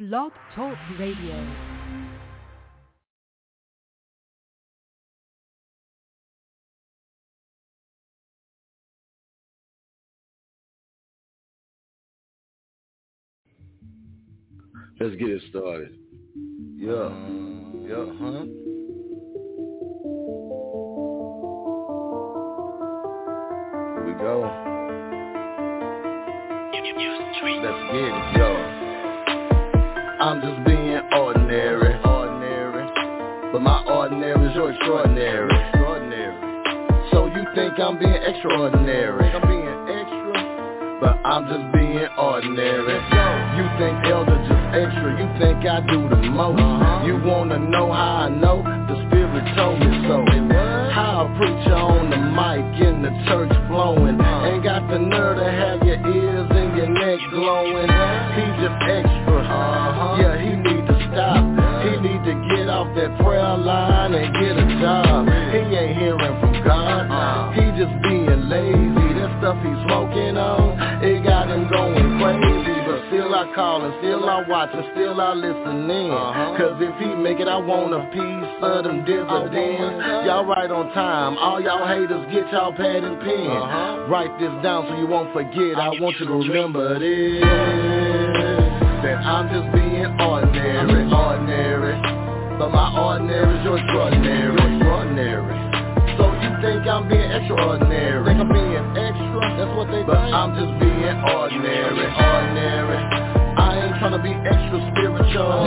Blog Talk Radio. Let's get it started. Yeah. Here we go. Let's get it, yo. I'm just being ordinary, but my ordinary is your extraordinary. So you think I'm being extraordinary? I'm being extra, but I'm just being ordinary. You think elder just extra? You think I do the most? You wanna know how I know? The Spirit told me so. How a preacher on the mic in the church flowing, ain't got the nerve to have your ears and your neck glowing. He just extra. Yeah, he need to stop. He need to get off that prayer line and get a job. He ain't hearing from God. He just being lazy. That stuff he's smoking on, it got him going crazy. But still I call and still I watch and still I listen in. Cause if he make it, I want a piece of them dividends. Y'all right on time. All y'all haters, get y'all pad and pen. Write this down so you won't forget. I want you to remember this, that I'm just being ordinary, but my ordinary is your extraordinary. So you think I'm being extraordinary? Think I'm being extra? That's what they think. But I'm just being ordinary. I ain't tryna be extra spiritual,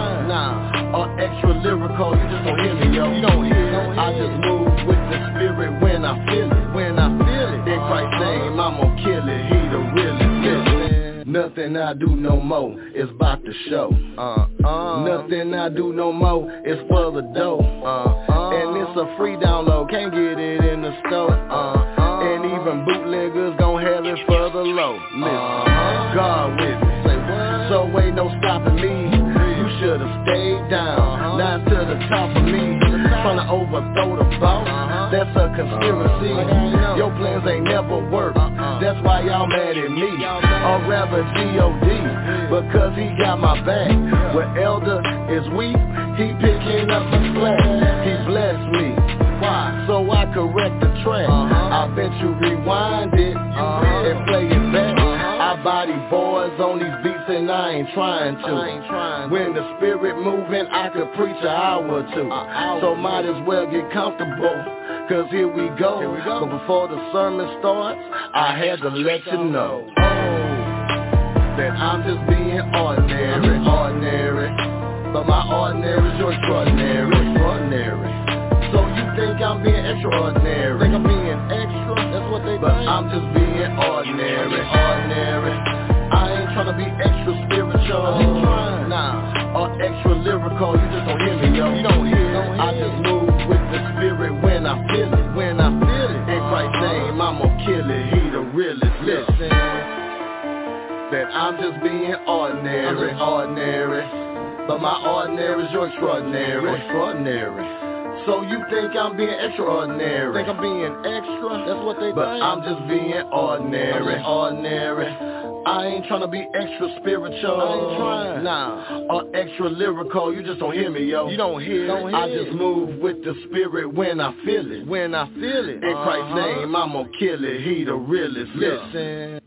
or extra lyrical. You just don't hear me, yo. You don't hear me. I just move with the Spirit when I feel it. In Christ's name, I'm gonna kill it. He the realest. Nothing I do no more is about the show. Nothing I do no more is for the dough. And it's a free download, can't get it in the store. And even bootleggers gon' have it for the low. Listen, God with me. So ain't no stopping me. You should've stayed down. Now to the top of me. Tryna overthrow the boss. That's a conspiracy. Your plans ain't never worked. That's why y'all mad at me. Or rather G.O.D. Because he got my back. Where elder is weak, he picking up the slack. He blessed me. Why? So I correct the track. I bet you rewind it and play it back. I body boys on these beats and I ain't trying to. When the Spirit moving, I could preach an hour or two. So might as well get comfortable, cause here we go. But before the sermon starts, I had to let you know that I'm just being ordinary, but my ordinary is your extraordinary. So you think I'm being extraordinary? Think I'm being extra? That's what they think. But I'm just being ordinary. I ain't tryna be extra spiritual, or extra lyrical. You just don't hear me, yo. You don't hear me. I just move with the Spirit when I feel it. In Christ's name, I'm gonna kill it. He the realest. Listen, that I'm just being ordinary, but my ordinary is your extraordinary. So you think I'm being extraordinary? Think I'm being extra? That's what they think. But I'm just being ordinary. I ain't tryna be extra spiritual. I ain't trying. Or extra lyrical. You just don't hear me, yo. You don't hear. I just move with the Spirit when I feel it. In Christ's name, I'm gonna kill it. He the realest. Listen.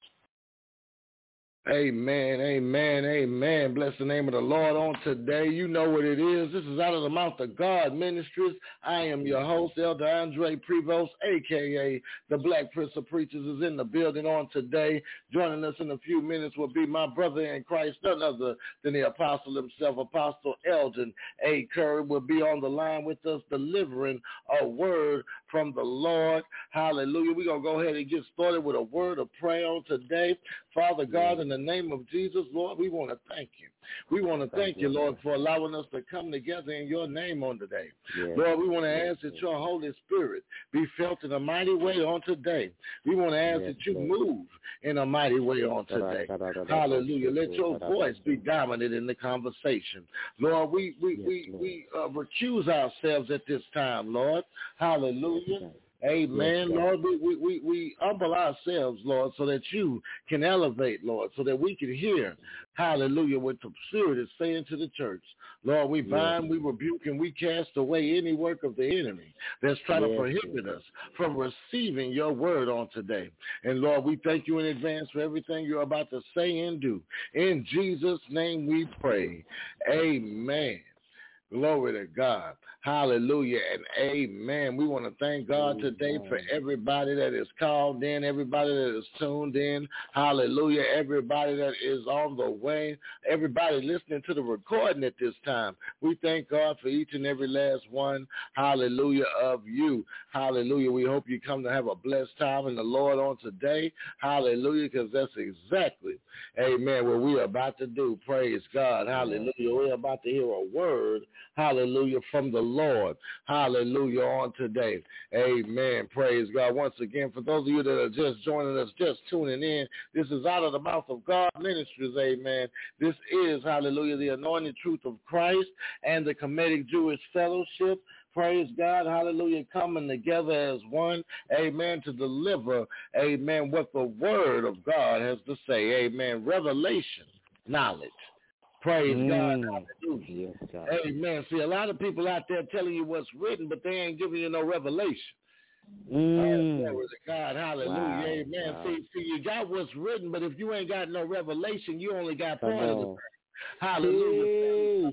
Amen. Bless the name of the Lord on today. You know what it is. This is Out of the Mouth of God Ministries. I am your host, Elder Andre Prevost, a.k.a. the Black Prince of Preachers, is in the building on today. Joining us in a few minutes will be my brother in Christ, none other than the apostle himself, Apostle Elgin A. Curry, will be on the line with us delivering a word from the Lord. Hallelujah. We're going to go ahead and get started with a word of prayer on today. Father God, in the name of Jesus, Lord, we want to thank you. We want to thank you, Lord, for allowing us to come together in your name on today. Lord, we want to ask that your Holy Spirit be felt in a mighty way on today. We want to ask that you move in a mighty way on today. Hallelujah. Let your voice be dominant in the conversation. Lord, we recuse ourselves at this time, Lord. Hallelujah. Amen. Yes, Lord, we humble ourselves, Lord, so that you can elevate, Lord, so that we can hear, hallelujah, what the Spirit is saying to the church. Lord, we bind, we rebuke, and we cast away any work of the enemy that's trying to prohibit us from receiving your word on today. And Lord, we thank you in advance for everything you're about to say and do. In Jesus' name we pray. Amen. Glory to God. Hallelujah and amen. We want to thank God today for everybody that is called in, everybody that is tuned in. Hallelujah. Everybody that is on the way, everybody listening to the recording at this time. We thank God for each and every last one. Hallelujah of you. Hallelujah. We hope you come to have a blessed time in the Lord on today. Hallelujah, because that's exactly, amen, what we're about to do. Praise God. Hallelujah. We're about to hear a word, hallelujah, from the Lord. Hallelujah on today. Amen. Praise God. Once again, for those of you that are just joining us, just tuning in, this is Out of the Mouth of God Ministries. Amen. This is, hallelujah, the anointed truth of Christ and the Kemetic Jewish Fellowship. Praise God, hallelujah, coming together as one, amen, to deliver, amen, what the word of God has to say, amen, revelation, knowledge. Praise God, hallelujah, yes, God. Amen. See, a lot of people out there telling you what's written, but they ain't giving you no revelation. Glory to God, hallelujah, wow, amen. Wow. See, you got what's written, but if you ain't got no revelation, you only got part of the hallelujah.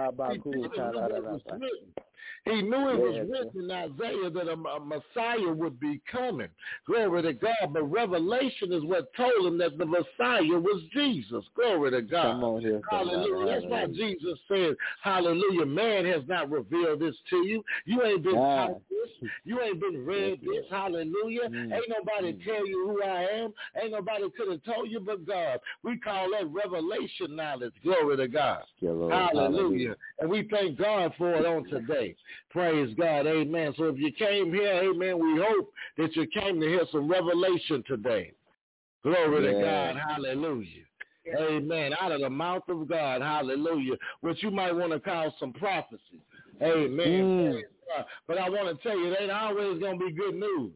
He knew it was written in Isaiah that a Messiah would be coming. Glory to God. But revelation is what told him that the Messiah was Jesus. Glory to God. Hallelujah. That's why Jesus said, hallelujah, man has not revealed this to you. You ain't been taught this. You ain't been read this. Hallelujah. Ain't nobody tell you who I am. Ain't nobody could have told you but God. We call that revelation knowledge. Glory to God. Hallelujah. And we thank God for it on today. Praise God. Amen. So if you came here, amen, we hope that you came to hear some revelation today. Glory to God. Hallelujah. Amen. Out of the mouth of God. Hallelujah. What you might want to call some prophecy. Amen. But I want to tell you, it ain't always going to be good news.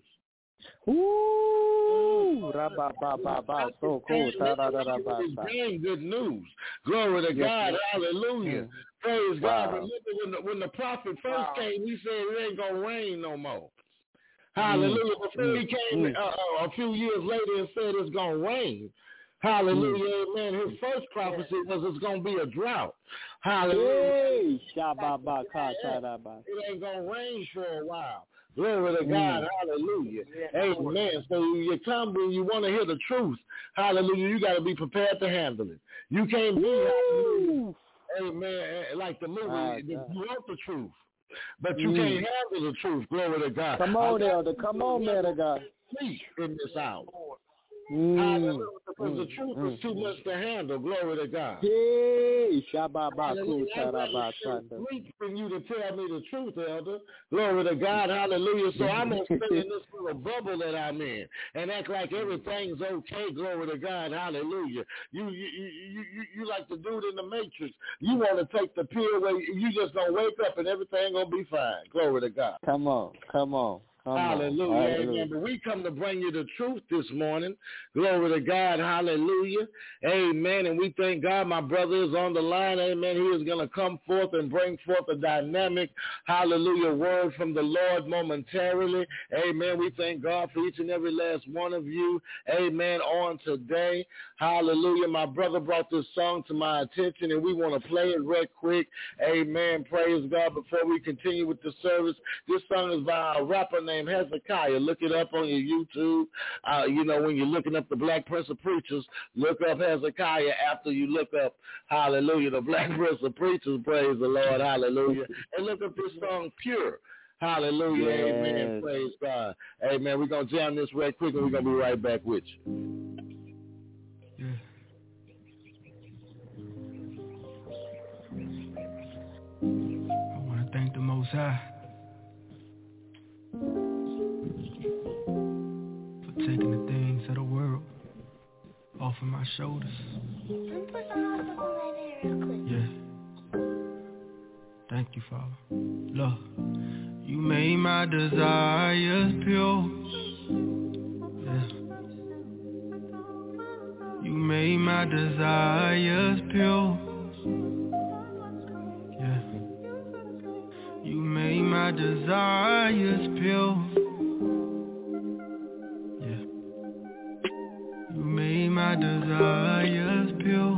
Ooh, so cool. Good news. Glory to God. Hallelujah. Praise God. Remember when the prophet first came, he said it ain't going to rain no more. Hallelujah. Before he came a few years later and said it's going to rain. Hallelujah. Amen. His first prophecy was it's going to be a drought. Hallelujah. It ain't going to rain for a while. Glory to God. Hallelujah. Amen. So you come when you want to hear the truth. Hallelujah. You got to be prepared to handle it. You can't be, amen, like the movie. You want the truth, but you can't handle the truth. Glory to God. Come on, Elder. Come on, man of God. In this hour. Hallelujah, because the truth is too much to handle. Glory to God. Hallelujah. For you to tell me the truth, Elder. Glory to God. Hallelujah. So I'm going to stay in this little bubble that I'm in and act like everything's okay. Glory to God. Hallelujah. You like the dude in the Matrix. You want to take the pill where you just going to wake up and everything going to be fine. Glory to God. Come on. Hallelujah. Amen. But we come to bring you the truth this morning. Glory to God. Hallelujah. Amen. And we thank God my brother is on the line. Amen. He is going to come forth and bring forth a dynamic, hallelujah, word from the Lord momentarily. Amen. We thank God for each and every last one of you. Amen. On today. Hallelujah. My brother brought this song to my attention and we want to play it real quick. Amen. Praise God. Before we continue with the service, this song is by a rapper named Hezekiah. Look it up on your YouTube. When you're looking up the Black Prince of Preachers, look up Hezekiah after you look up, hallelujah, the Black Prince of Preachers, praise the Lord, hallelujah. And look up this song, Pure. Hallelujah, amen, praise God. Amen, we're going to jam this right quick and we're going to be right back with you. I want to thank the Most High for taking the things of the world off of my shoulders. Yeah. Thank thank you, Father. Lord, you made my desires pure. Yeah. You made my desires pure. Yeah. You made my desires pure. Yeah. You made my desires pure.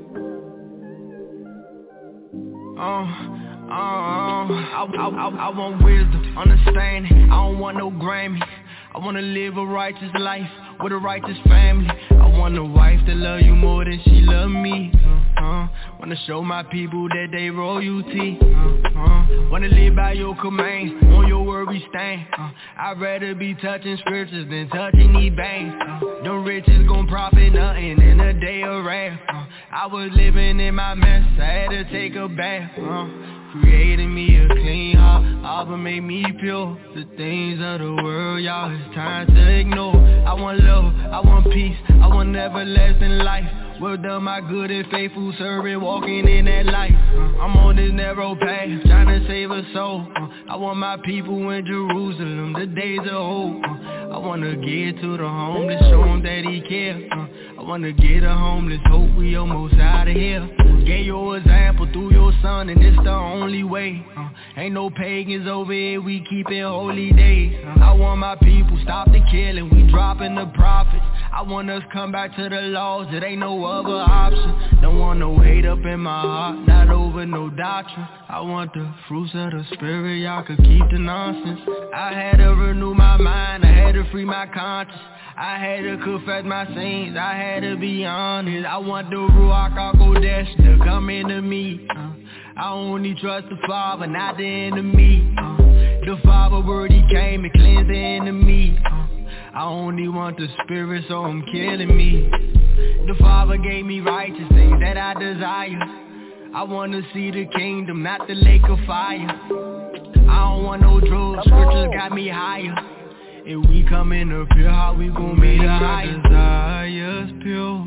I want wisdom, understanding. I don't want no Grammy. I wanna live a righteous life with a righteous family. I want a wife that love you more than she love me. Wanna show my people that they royalty. Wanna live by your commands, on your word we stand. I'd rather be touching scriptures than touching these banks. Them riches gon' profit nothing in a day of wrath. I was living in my mess, I had to take a bath. Created me a clean heart, Abba made me pure. The things of the world, y'all, it's time to ignore. I want love, I want peace, I want everlasting life. Well done my good and faithful servant, walking in that light. I'm on this narrow path, trying to save a soul. I want my people in Jerusalem, the days of hope. I wanna get to the homeless, show him that he cares. I wanna get a homeless, hope we almost out of here. Gave your example through your son, and it's the only way. Ain't no pagans over here, we keepin' holy days. I want my people, stop the killing, we dropping the prophets. I want us come back to the laws, it ain't no other option. Don't want no hate up in my heart, not over no doctrine. I want the fruits of the spirit, y'all could keep the nonsense. I had to renew my mind, I had to free my conscience. I had to confess my sins, I had to be honest. I want the Ruach HaKodesh to come into me. I only trust the Father, not the enemy. The Father word, he came and cleansed the enemy. I only want the Spirit, so I'm killing me. The Father gave me righteous things that I desire. I wanna see the kingdom, not the lake of fire. I don't want no drugs, scriptures got me higher. If we come in up here, how we gon' make it higher? Desires pure.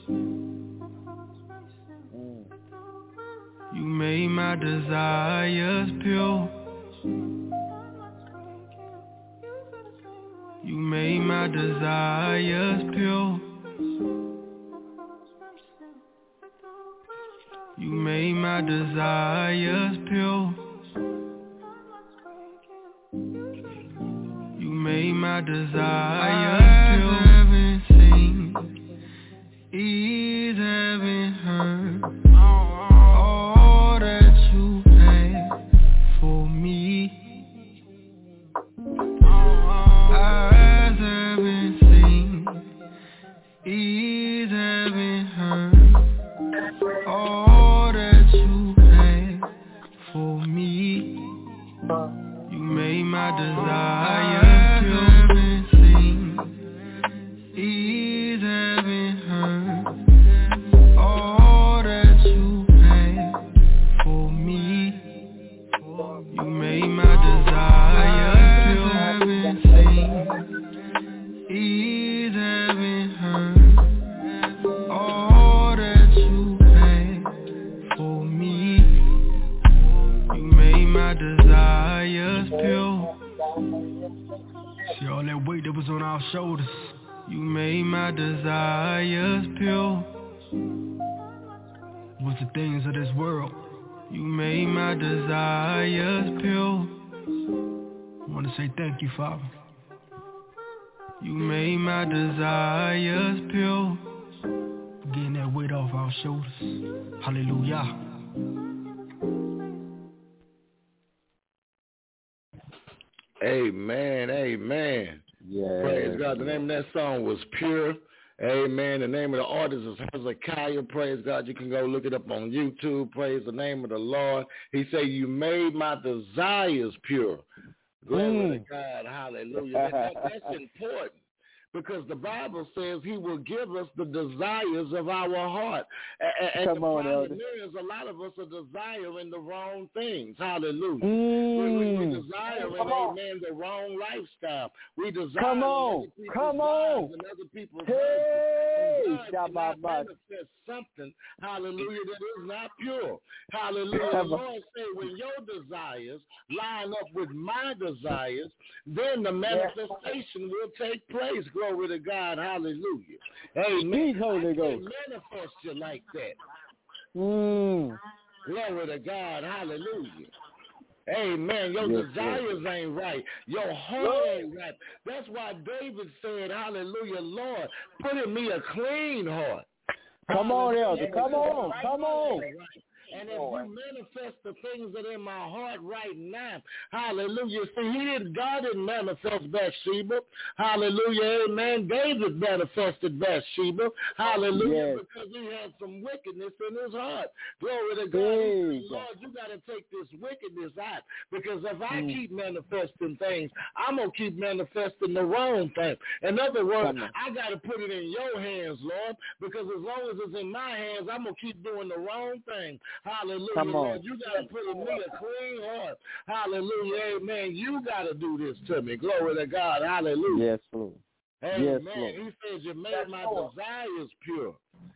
You made my desires pure. You made my desires pure. You made my desires pure. You made my desires pure. Eyes haven't seen, ears haven't heard all that you had for me. Eyes haven't seen, ears haven't heard all that you had for me. You made my desires pure. Haven't seen, ears haven't heard all that you had for me. You made my desires pure. Haven't seen, ears haven't heard all that you had for me. You made my desires pure. See all that weight that was on our shoulders. You made my desires pure. Was the things of this world. You made my desires pure. I wanna say thank you, Father. You made my desires pure. Getting that weight off our shoulders. Hallelujah. Amen, amen. Yeah. Praise God. The name of that song was Pure. Amen. The name of the artist is Hezekiah. Praise God. You can go look it up on YouTube. Praise the name of the Lord. He said, you made my desires pure. Glory to God. Hallelujah. That's important. because the Bible says he will give us the desires of our heart. And Come on, Elder. There is a lot of us are desiring the wrong things. Hallelujah. We desire, amen, the wrong lifestyle. We desire come on. And other people's God manifest something, hallelujah, that is not pure. Hallelujah. The Lord said, when your desires line up with my desires, then the manifestation will take place. Glory to God. Hallelujah. Amen. Holy Ghost. Manifest you like that. Glory to God. Hallelujah. Amen. Your desires ain't right. Your heart ain't right. That's why David said, hallelujah, Lord, put in me a clean heart. Come on, Elder. Come on. Come on. And if you manifest the things that are in my heart right now, hallelujah. See, God didn't manifest Bathsheba. Hallelujah, amen. David manifested Bathsheba. Hallelujah, because he had some wickedness in his heart. Glory to God. Lord, you got to take this wickedness out, because if I keep manifesting things, I'm going to keep manifesting the wrong thing. In other words, I got to put it in your hands, Lord, because as long as it's in my hands, I'm going to keep doing the wrong thing. Hallelujah. Come on. Lord, you got to put in me a clean heart. Hallelujah. Amen. You got to do this to me. Glory to God. Hallelujah. Yes, Lord. Amen. Yes, Lord. He says you made my desires pure.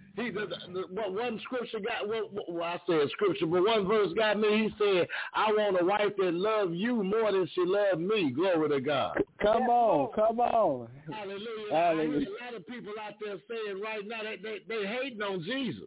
One scripture got, well, I said scripture, but one verse got me. He said, I want a wife that loves you more than she loved me. Glory to God. Come on. Come on. Hallelujah. Hallelujah. A lot of people out there saying right now that they hating on Jesus.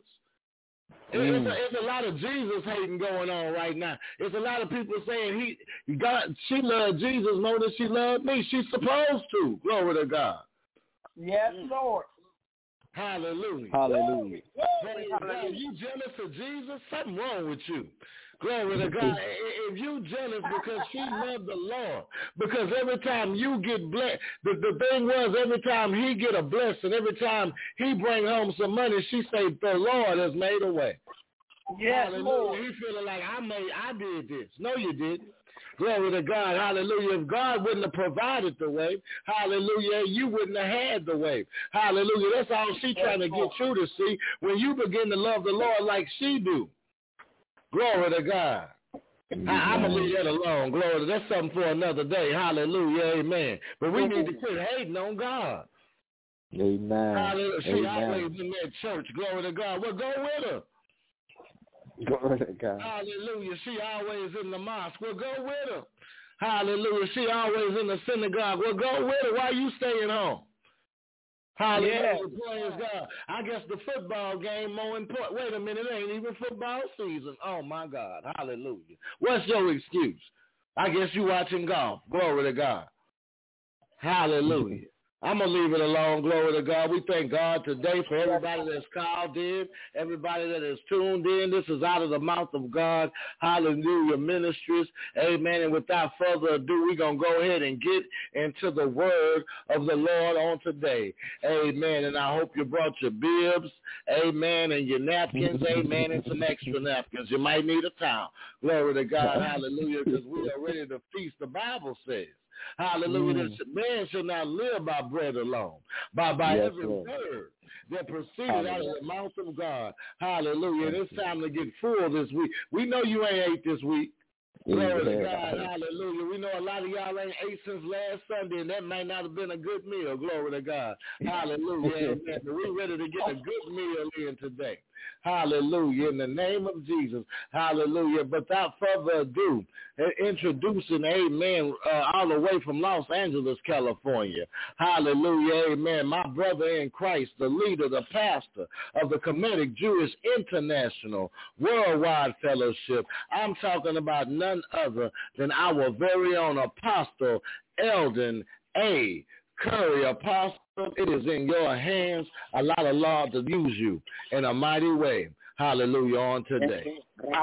It's a lot of Jesus hating going on right now. It's a lot of people saying she loved Jesus more than she loved me. She's supposed to. Glory to God. Yes, Lord. Hallelujah. Hallelujah. Hey, God, you jealous of Jesus? Something wrong with you. Glory to God. If you jealous because she loved the Lord, because every time you get blessed, the thing was every time he get a blessing, every time he bring home some money, she say, the Lord has made a way. Yes, Lord. He feeling like I did this. No, you didn't. Glory to God. Hallelujah. If God wouldn't have provided the way, hallelujah, you wouldn't have had the way. Hallelujah. That's all she trying to get you to see. When you begin to love the Lord like she do. Glory to God. I'm going to leave that alone. Glory. That's something for another day. Hallelujah. Amen. But we need to quit hating on God. Amen. Hallelujah. She always in that church. Glory to God. Well, go with her. Glory to God. Hallelujah. She always in the mosque. Well, go with her. Hallelujah. She always in the synagogue. Well, go with her. Why you staying home? Hallelujah. Praise God. I guess the football game more important. Wait a minute. It ain't even football season. Oh, my God. Hallelujah. What's your excuse? I guess you watching golf. Glory to God. Hallelujah. I'm going to leave it alone. Glory to God. We thank God today for everybody that's called in, everybody that is tuned in. This is Out of the Mouth of God. Hallelujah Ministries. Amen. And without further ado, we're going to go ahead and get into the word of the Lord on today. Amen. And I hope you brought your bibs. Amen. And your napkins. Amen. And some extra napkins. You might need a towel. Glory to God. Hallelujah. Because we are ready to feast. The Bible says, hallelujah, that man shall not live by bread alone, by every word that proceeded out of the mouth of God. Hallelujah. And it's time to get full this week. We know you ain't ate this week. Glory to God. Hallelujah. We know a lot of y'all ain't ate since last Sunday, and that might not have been a good meal. Glory to God. Hallelujah. Amen. But we're ready to get a good meal in today. Hallelujah. In the name of Jesus. Hallelujah. But without further ado, introducing, amen, all the way from Los Angeles, California. Hallelujah. Amen. My brother in Christ, the leader, the pastor of the Kemetic Jewish International Worldwide Fellowship. I'm talking about none other than our very own Apostle Eldon A. Curry. Apostle, it is in your hands. Allow the Lord to use you in a mighty way. Hallelujah on today.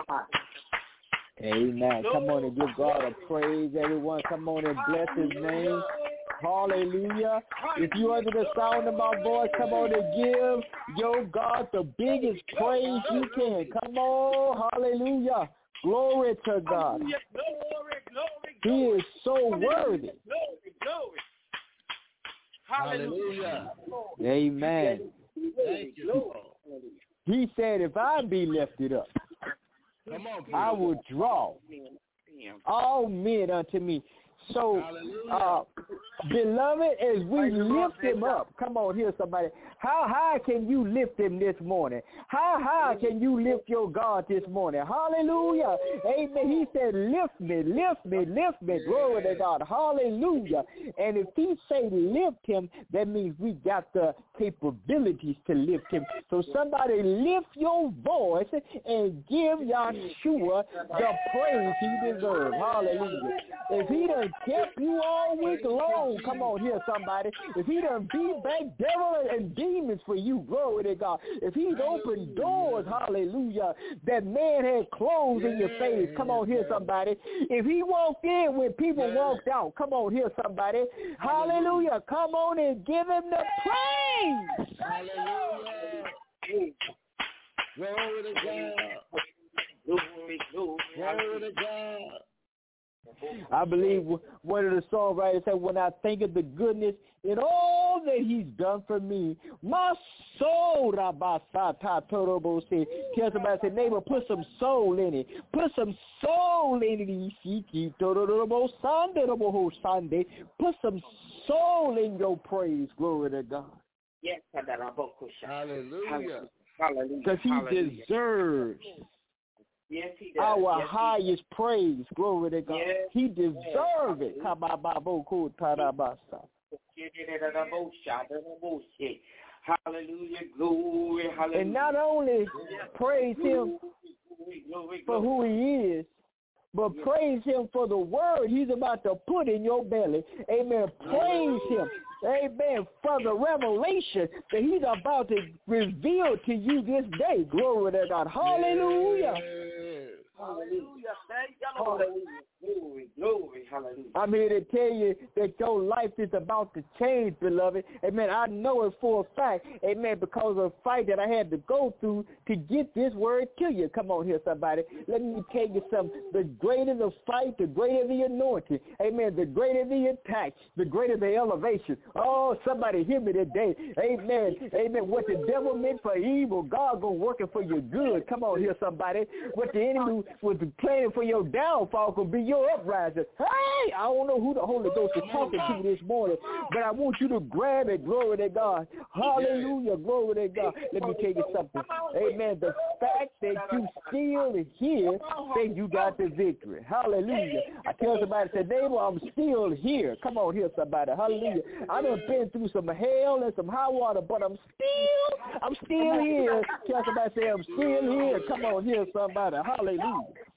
Amen. Come on and give God a praise, everyone. Come on and bless his name. Hallelujah. If you're under the sound of my voice, come on and give your God the biggest praise you can. Come on. Hallelujah. Glory to God. He is so worthy. Hallelujah. Amen. Thank you, Lord. He said, if I be lifted up, Come on, I will draw all men unto me. So, beloved, as we lift him up, come on here, somebody. How high can you lift him this morning? How high can you lift your God this morning? Hallelujah. Amen. He said, lift me, lift me, lift me. Glory to God. Hallelujah. And if he say lift him, that means we got the capabilities to lift him. So somebody lift your voice and give Yahshua the praise he deserves. Hallelujah. If he done kept you all week long, come on here, somebody. If he done beat back devil and demons for you, glory to God. If he's opened doors, hallelujah, that man had closed in your face, come on here, somebody. If he walked in when people walked out, come on here, somebody. Hallelujah. Come on and give him the praise. Hallelujah. Glory to God. Glory to God. I believe one of the songwriters said, when I think of the goodness and all that he's done for me, my soul, tell somebody, say, neighbor, put some soul in it. Put some soul in it. Put some soul in your praise. Glory to God. Yes, hallelujah. Because he deserves yes, he does. our yes, highest praise. Glory to God. Yes, he deserves it. Hallelujah, glory, hallelujah. And not only praise him for who he is, but praise him for the word he's about to put in your belly. Amen. Praise him. Amen. For the revelation that he's about to reveal to you this day. Glory to God. Hallelujah. Hallelujah. Thank you, Lord. Glory, glory, hallelujah. I'm here to tell you that your life is about to change, beloved. Amen. I know it for a fact. Amen. Because of the fight that I had to go through to get this word to you. Come on here, somebody. Let me tell you something. The greater the fight, the greater the anointing. Amen. The greater the attack, the greater the elevation. Oh, somebody hear me today. Amen. Amen. What the devil meant for evil, God gonna work it for your good. Come on here, somebody. What the enemy was planning for your downfall gonna be your uprising. Hey, I don't know who the Holy Ghost is talking to this morning, but I want you to grab it. Glory to God. Hallelujah. Glory to God. Let me tell you something. Amen. The fact that you still here, then you got the victory. Hallelujah. I tell somebody, say, neighbor, I'm still here. Come on here, somebody. Hallelujah. I done been through some hell and some high water, but I'm still here. Tell somebody, say, I'm still here. Come on here, somebody. Hallelujah.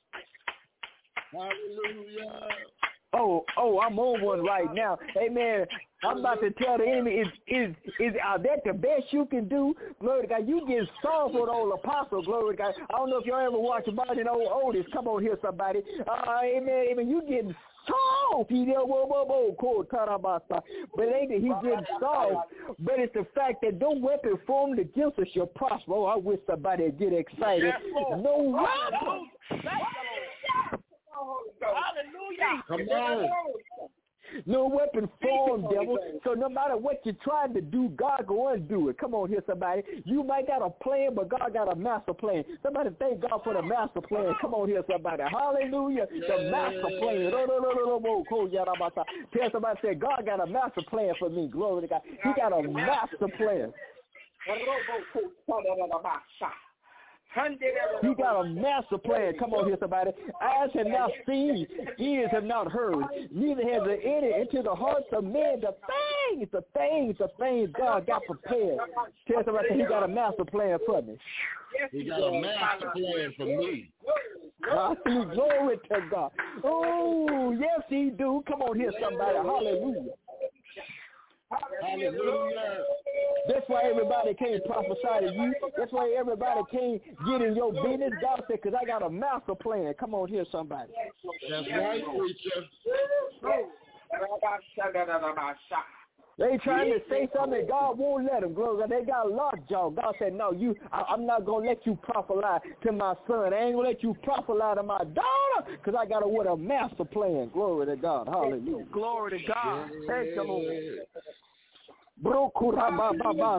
Hallelujah. Oh, I'm on one right now. Amen. I'm about to tell the enemy, is that the best you can do? Glory to God. You get soft for the old apostle. Glory to God. I don't know if y'all ever watched about an old Otis. Come on here, somebody. Amen. Amen. You getting soft. But it ain't that he getting soft. But it's the fact that no weapon formed against us shall prosper. Oh, I wish somebody would get excited. No weapon. Hallelujah. Come on. No weapon formed, devil. So no matter what you're trying to do, God going to do it. Come on here, somebody. You might got a plan, but God got a master plan. Somebody thank God for the master plan. Come on here, somebody. Hallelujah. The master plan. Tell somebody, say, God got a master plan for me. Glory to God. He got a master plan. He got a master plan. Come on here, somebody. Eyes have not seen, ears have not heard, neither has it entered into the hearts of men the things God got prepared. Tell somebody, he got a master plan for me. He got a master plan for me. Glory to God. Oh, yes, he do. Come on here, somebody. Hallelujah. Hallelujah. That's why everybody can't prophesy to you. That's why everybody can't get in your business. God said, because I got a master plan. Come on here, somebody. That's right, preacher. They trying to say something, God won't let them. Glory. They got a lockjaw. God said, no, I'm not going to let you prophesy to my son. I ain't going to let you prophesy to my daughter because I got a master plan. Glory to God. Hallelujah. Glory to God. Thank you, Lord. Hallelujah.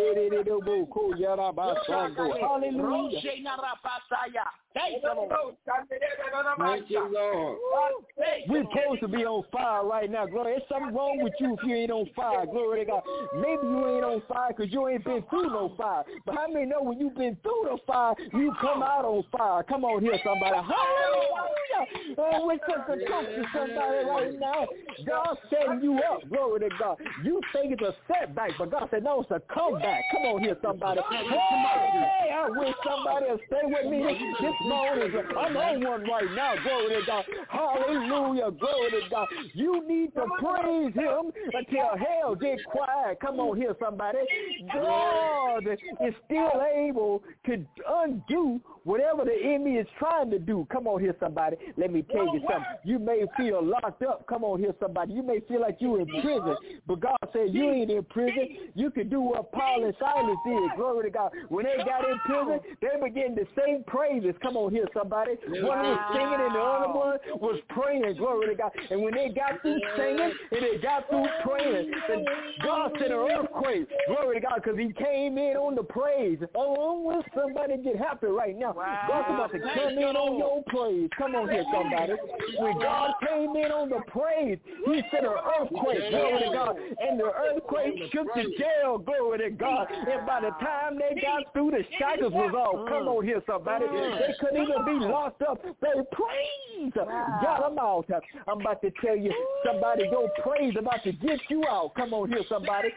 Thank you, Lord. We're supposed to be on fire right now. Glory. There's something wrong with you if you ain't on fire. Glory to God. Maybe you ain't on fire because you ain't been through no fire. But how many know when you've been through the fire, you come out on fire? Come on here, somebody. Hallelujah. Oh, we're supposed to talk to somebody right now. God's setting you up. Glory to God. You think it's a setback, but God said, no, it's a comeback. Come on here, somebody. Hey, I wish somebody would stay with me this morning. I'm on one right now. Glory to God. Hallelujah. Glory to God. You need to praise him until hell get quiet. Come on here, somebody. God is still able to undo whatever the enemy is trying to do. Come on here, somebody. Let me tell you something. You may feel locked up. Come on here, somebody. You may feel like you're in prison, but God said you ain't in prison. You can do what Paul and Silas did. Glory to God. When they got in prison, they began to sing praises. Come on here, somebody. One was singing and the other one was praying. Glory to God. And when they got through singing and they got through praying, then God sent an earthquake. Glory to God, because he came in on the praise. Oh, will somebody get happy right now? God's about to come in on your praise. Come on here, somebody. When God came in on the praise, he sent an earthquake. Glory to God. And the earthquake shook the jail. Glory to God. And by the time they got through, the shackles was off. Come on here, somebody. They couldn't even be locked up. They praise. Got them out. I'm about to tell you, somebody, your praise about to get you out. Come on here, somebody.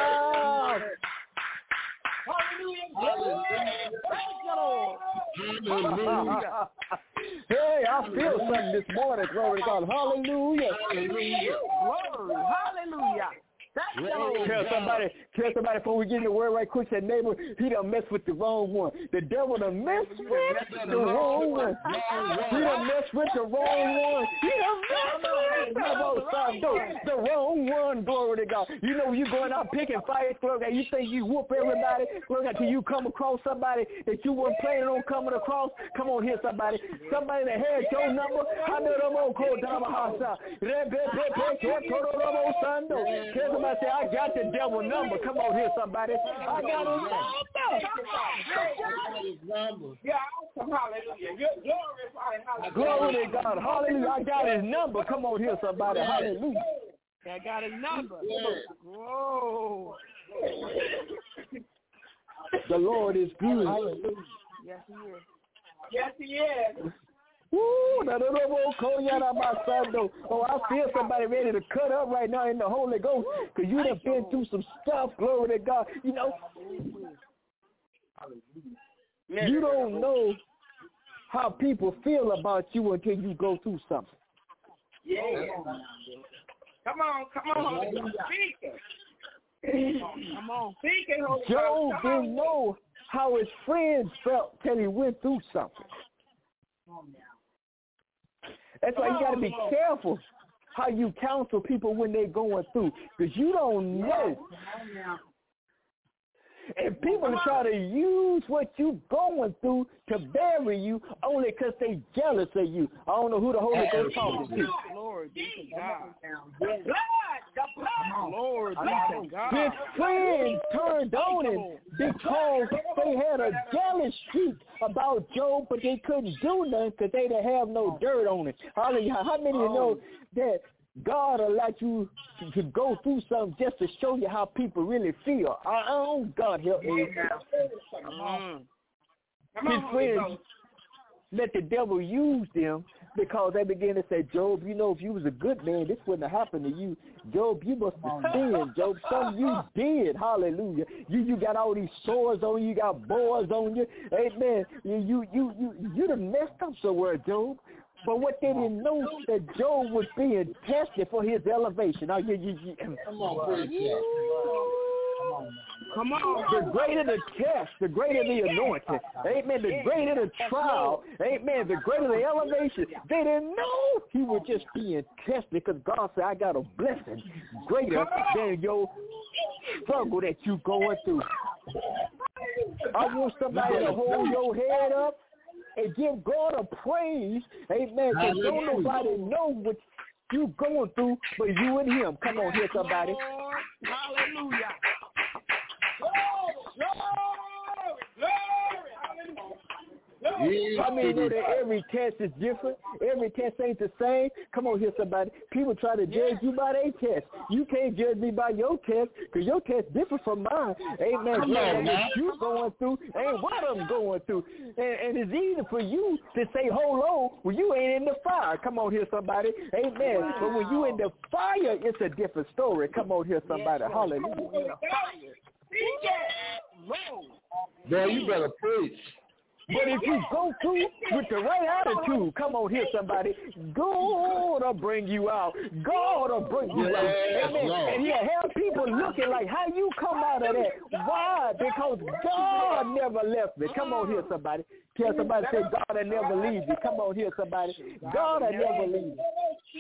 Hey, I feel something this morning. Glory to God. Hallelujah. Glory. Hallelujah. Tell somebody before we get in the word right quick, that neighbor, he done messed with the wrong one. The devil done messed with the wrong one. He done messed with the wrong one. He done messed with the wrong one. Glory to God. You know, you going out picking fights, glory to God. You think you whoop everybody, glory to God, till you come across somebody that you weren't planning on coming across. Come on here, somebody. Somebody that had your number. Somebody say, I got the devil number. Come on here, somebody. I got his number. Yeah, hallelujah. Glory to God. Hallelujah. I got his number. Come on here, somebody. Hallelujah. I got his number. Whoa. The Lord is good. Hallelujah. Yes, he is. Yes, he is. Woo, oh, I feel somebody ready to cut up right now in the Holy Ghost, because you done been through some stuff, glory to God. You know, you don't know how people feel about you until you go through something. Yeah. Come on. Come on. Job didn't know how his friends felt till he went through something. That's why you got to be careful how you counsel people when they're going through, because you don't know. And people try to use what you're going through to bury you only because they jealous of you. I don't know who the Holy Ghost talking to. Lord be to God. Lord be to God. His friends turned on him because they had a jealous streak about Job, but they couldn't do nothing because they didn't have no dirt on it. Hallelujah. How many of you know that God will let you to go through something just to show you how people really feel? Oh, God help me. His friends let the devil use them because they began to say, Job, you know, if you was a good man, this wouldn't have happened to you. Job, you must have sinned. Job, something you did. Hallelujah. You got all these sores on you. You got boils on you. Amen. You done messed up somewhere, Job. But what they didn't know that Job was being tested for his elevation. Now, Come on. The greater the test, the greater the anointing. Amen. The greater the trial. Amen. The greater the elevation. They didn't know he was just being tested, because God said, I got a blessing greater than your struggle that you going through. I want somebody to hold your head up and give God a praise, amen, because don't nobody know what you going through but you and him. Come on here, somebody. Hallelujah. I mean, you know that every test is different. Every test ain't the same. Come on here, somebody. People try to judge you by their test. You can't judge me by your test because your test different from mine. Amen. Come on, what you going through ain't what I'm going through. And it's easy for you to say hold on when you ain't in the fire. Come on here, somebody. Amen. Wow. But when you in the fire, it's a different story. Come on here, somebody. Yes, hallelujah. Boy, you better preach. But if you go through with the right attitude, come on here, somebody, God will bring you out. God will bring you out. Amen. And he'll have people looking like, how you come out of that? Why? Because God never left me. Come on here, somebody. Tell somebody, say, God will never leave you. Come on here, somebody. God will never leave you.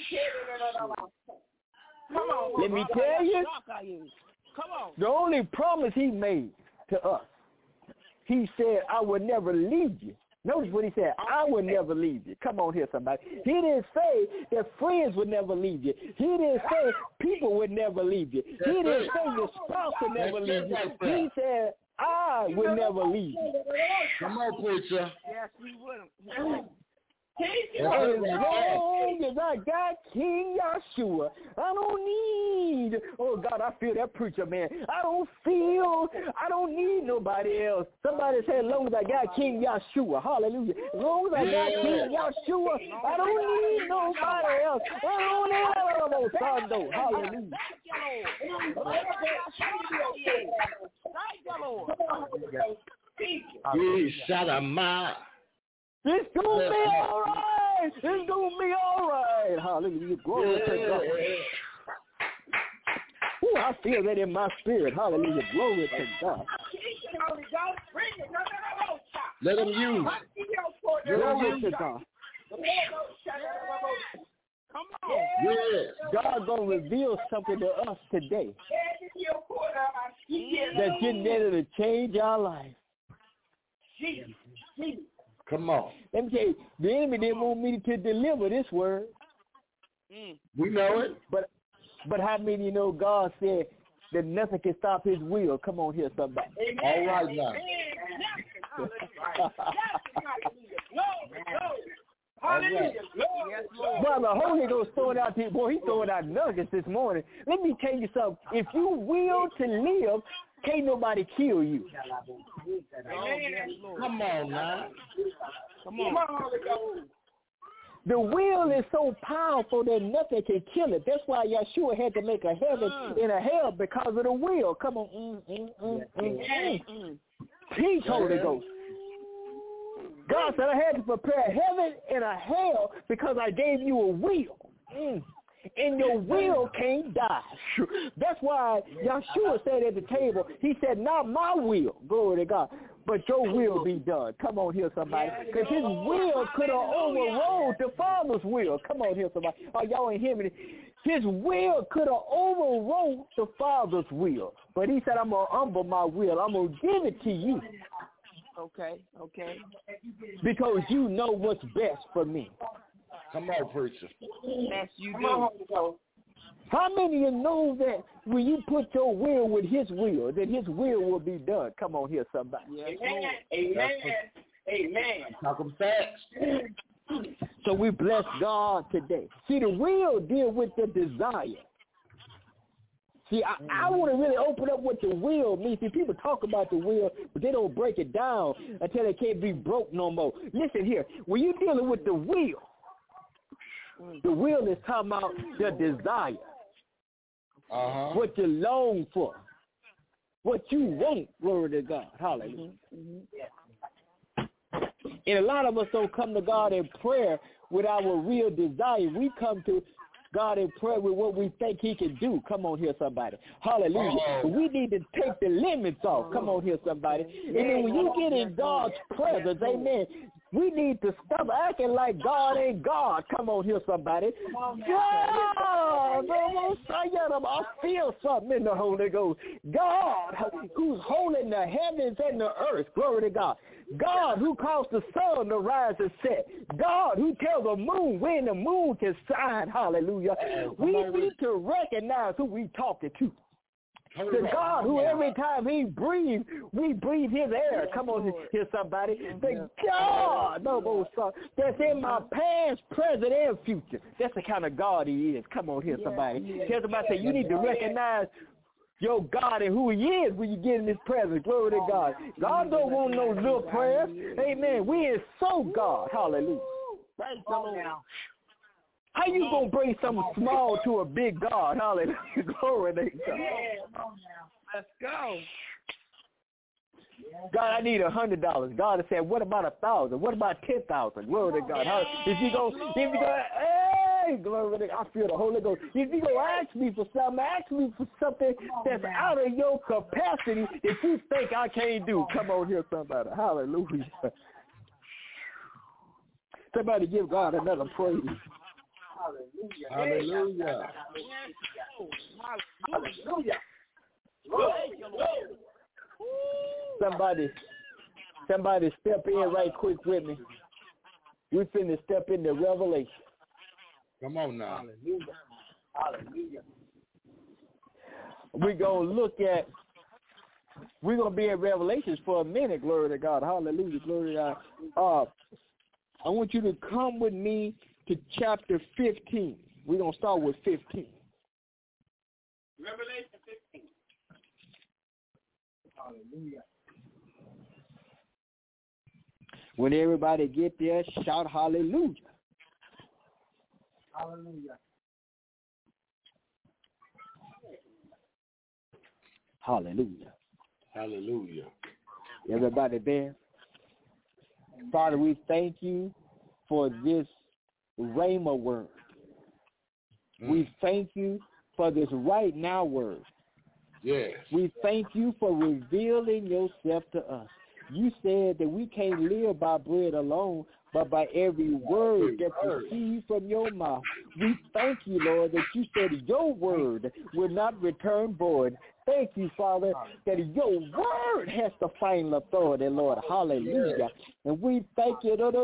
Let me tell you, the only promise he made to us, he said, I will never leave you. Notice what he said, I will never leave you. Come on here, somebody. He didn't say that friends would never leave you. He didn't say people would never leave you. He didn't say your spouse would never leave you. He said, I will never leave you. Come on, preacher. Yes, we will. As long as I got King Yahshua, I don't need, oh God, I feel that preacher, man. I don't need nobody else. Somebody said, as long as I got King Yahshua, hallelujah. As long as I got King Yahshua, I don't need nobody else. I don't need Sando, hallelujah. Shut up, ma. It's going to be all right. It's going to be all right. Hallelujah. Glory to God. Ooh, I feel that in my spirit. Hallelujah. Glory to God. Let him use. Glory to God. Come on. Yeah. God going to reveal something to us today that's getting ready to change our life. Come on. Let me tell you, the enemy didn't want me to deliver this word. We know it. But how many of you know God said that nothing can stop his will? Come on here, somebody. All right now. Well, the Holy Ghost throwing out people. Boy, he throwing out nuggets this morning. Let me tell you something. If you will to live, can't nobody kill you. Come on, man. Come on. The will is so powerful that nothing can kill it. That's why Yahshua had to make a heaven and a hell because of the will. Come on. Peace, Holy Ghost. God said I had to prepare heaven and a hell because I gave you a will. And your will can't die. That's why Yahshua said at the table, he said, not my will, glory to God, but your will be done. Come on here, somebody. Because his will could have overrode the Father's will. Come on here, somebody. Oh, y'all ain't hearing me. His will could have overrode the Father's will. But he said, I'm going to humble my will. I'm going to give it to you. Okay. Because you know what's best for me. Come on, preacher. Yes, you do. How many of you know that when you put your will with his will, that his will be done? Come on here, somebody. Yes, Amen. Talking facts. So we bless God today. See, the will deal with the desire. See, I want to really open up what the will means. See, people talk about the will, but they don't break it down until it can't be broke no more. Listen here. When you're dealing with the will is talking about the desire. What you long for. What you want, glory to God. Hallelujah. And a lot of us don't come to God in prayer with our real desire. We come to God in prayer with what we think he can do. Come on here, somebody. Hallelujah. We need to take the limits off. Come on here, somebody. And then when you get in God's presence, amen, we need to stop acting like God ain't God. Come on here, somebody. God, I feel something in the Holy Ghost. God, who's holding the heavens and the earth. Glory to God. God, who caused the sun to rise and set. God, who tells the moon when the moon can shine. Hallelujah. We need to recognize who we talking to. The God who every time he breathes, we breathe his air. Come on, hear somebody. The God, that's in my past, present, and future. That's the kind of God he is. Come on, hear somebody. Hear somebody say, you need to recognize your God and who he is when you get in his presence. Glory to God. God don't want no little prayers. Amen. We is so God. Hallelujah. Praise the Lord. How you going to bring something small to a big God? Hallelujah. Glory to God. Let's go. God, I need $100. God said, what about 1,000? What about 10,000? Glory to God. If you go, hey, glory to God. I feel the Holy Ghost. If you go ask me for something that's out of your capacity that you think I can't do. Come on here, somebody. Hallelujah. Somebody give God another praise. Hallelujah. Hallelujah. Somebody step in right quick with me. We finna step into Revelation. Come on now. Hallelujah. We're going to be in Revelations for a minute. Glory to God. Hallelujah. Glory to God. I want you to come with me to chapter 15. We're going to start with 15. Revelation 15. Hallelujah. When everybody get there, shout hallelujah. Hallelujah. Hallelujah. Hallelujah. Everybody there? Father, we thank you for this Rhema word. We thank you for this right now word. Yes. We thank you for revealing yourself to us. You said that we can't live by bread alone, but by every word that proceeds from your mouth. We thank you, Lord, that you said your word will not return void. Thank you, Father, that your word has the final authority, Lord. Hallelujah. And we thank you for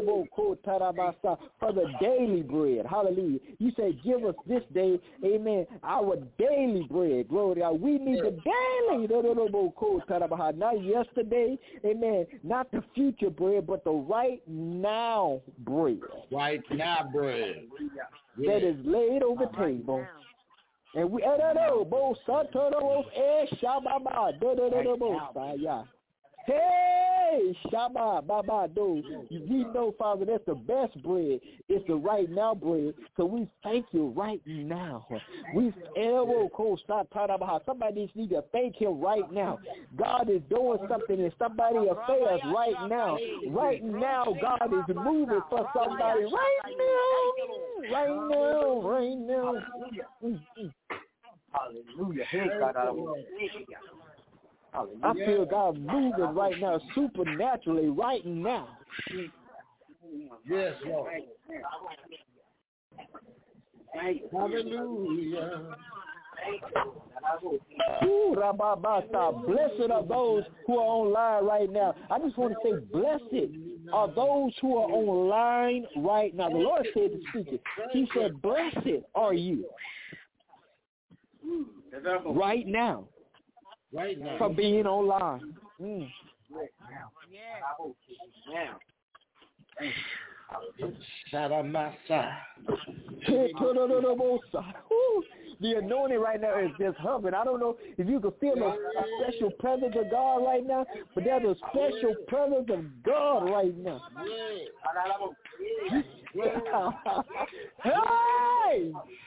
the daily bread. Hallelujah. You say, give us this day, amen, our daily bread. Glory to God. We need the daily, not yesterday, amen, not the future bread, but the right now bread. Right now bread. That is laid on the table. And we hey, Shabbat, Baba, do. We know, Father, that's the best bread. It's the right now bread. So we thank you right now. Somebody needs to thank him right now. God is doing something in somebody's affairs right now. Right now, God is moving for somebody right now. Right now, right now. Hallelujah. Hey, God, I feel God moving right now, supernaturally right now. Yes, Lord. Hallelujah. Ooh, Rababasa. Blessed are those who are online right now. I just want to say, blessed are those who are online right now. The Lord said to speak it. He said, blessed are you right now. Right now. For being online. The anointing right now is just hovering. I don't know if you can feel a special presence of God right now, but there's a special presence of God right now. Hey!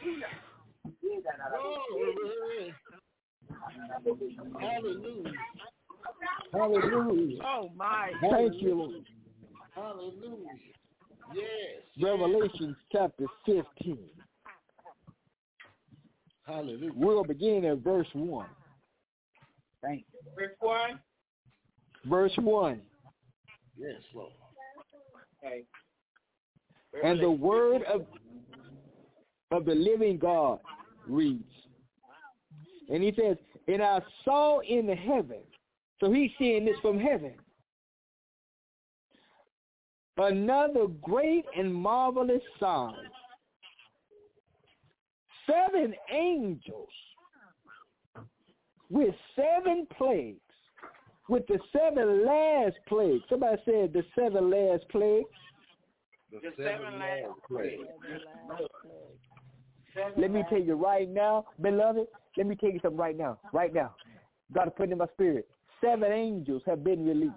Hallelujah. Hallelujah. Oh, my. Thank you, Lord. Hallelujah. Yes. Revelation chapter 15. Hallelujah. We'll begin at verse 1. Thank you. Verse 1. Verse 1. Yes, Lord. Okay. And the word of the living God reads. And he says, and I saw in the heaven, so he's seeing this from heaven, another great and marvelous sign. 7 angels with 7 plagues, with the 7 last plagues. Somebody said the 7 last plagues. The 7 last plagues. Let me tell you right now, beloved, let me tell you something right now. Right now. God put it in my spirit. 7 angels have been released.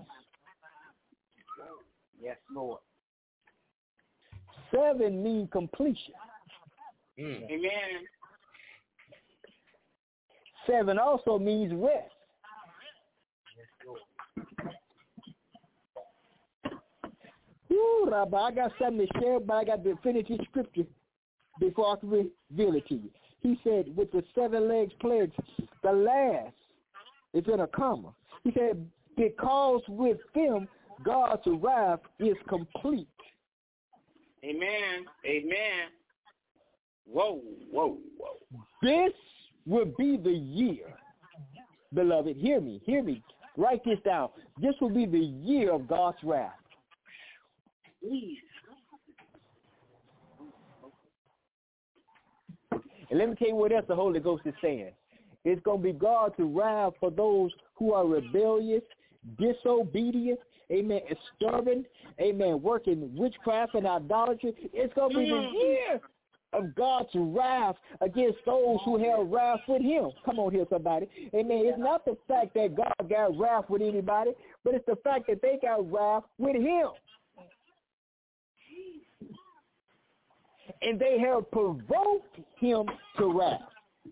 Yes, Lord. 7 mean completion. Amen. 7 also means rest. Woo, Rabbi, I got something to share, but I got to finish this scripture before I can reveal it to you. He said, with the 7 legs plagues, the last is in a comma. He said, because with them, God's wrath is complete. Amen. Amen. Whoa, whoa, whoa. This will be the year, beloved. Hear me. Write this down. This will be the year of God's wrath. And let me tell you what else the Holy Ghost is saying. It's going to be God's wrath for those who are rebellious, disobedient, amen, stubborn, amen, working witchcraft and idolatry. It's going to be the year of God's wrath against those who have wrath with him. Come on here, somebody. Amen. It's not the fact that God got wrath with anybody, but it's the fact that they got wrath with him. And they have provoked him to wrath.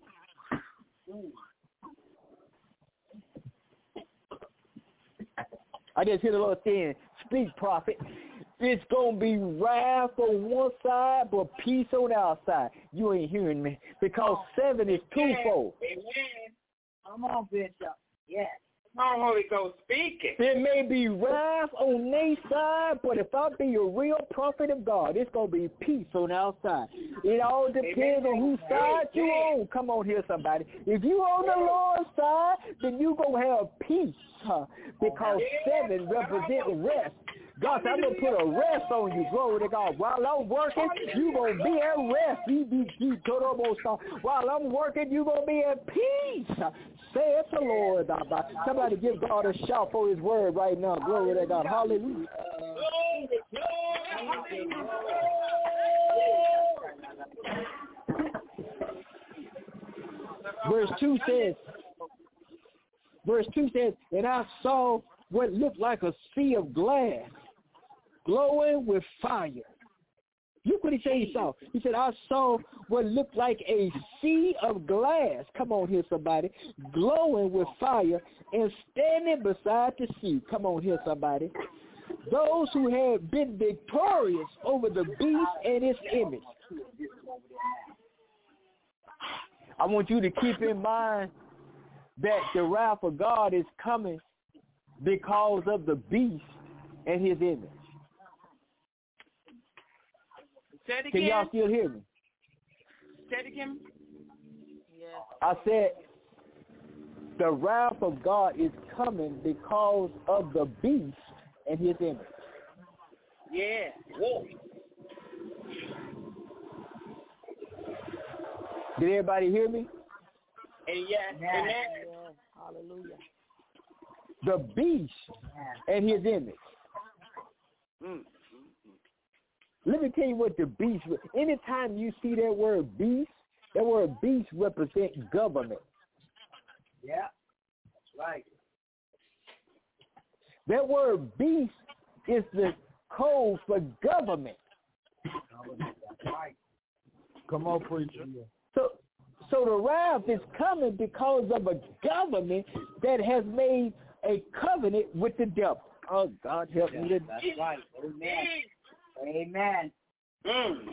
I just hear the Lord saying, speak, prophet. It's going to be wrath on one side, but peace on the outside. You ain't hearing me. Because 7 is twofold. Amen. Come on, Bishop. Yes. Come on, Holy Ghost, speak it. There may be wrath on their side, but if I be a real prophet of God, it's going to be peace on the outside. It all depends on whose side you on. Come on here, somebody. If you on the Lord's side, then you going to have peace, because 7 represents rest. God said, I'm going to put a rest on you. Glory to God. While I'm working, you're going to be at rest. While I'm working, you're going to be at peace. Saith the Lord. Somebody give God a shout for his word right now. Glory to God. Hallelujah. Verse 2 says, and I saw what looked like a sea of glass glowing with fire. Look what he said he saw. He said, I saw what looked like a sea of glass. Come on here, somebody. Glowing with fire and standing beside the sea. Come on here, somebody. Those who have been victorious over the beast and its image. I want you to keep in mind that the wrath of God is coming because of the beast and his image. Can y'all still hear me? Say it again. Yes. I said the wrath of God is coming because of the beast and his image. Yeah. Whoa. Did everybody hear me? And yes. Amen. Yes. Hallelujah. The beast and his image. Let me tell you what the beast, anytime you see that word beast represents government. Yeah, that's right. That word beast is the code for government. That's right. Come on, preacher. So the wrath is coming because of a government that has made a covenant with the devil. Oh, God help me. That's right. Amen. Amen.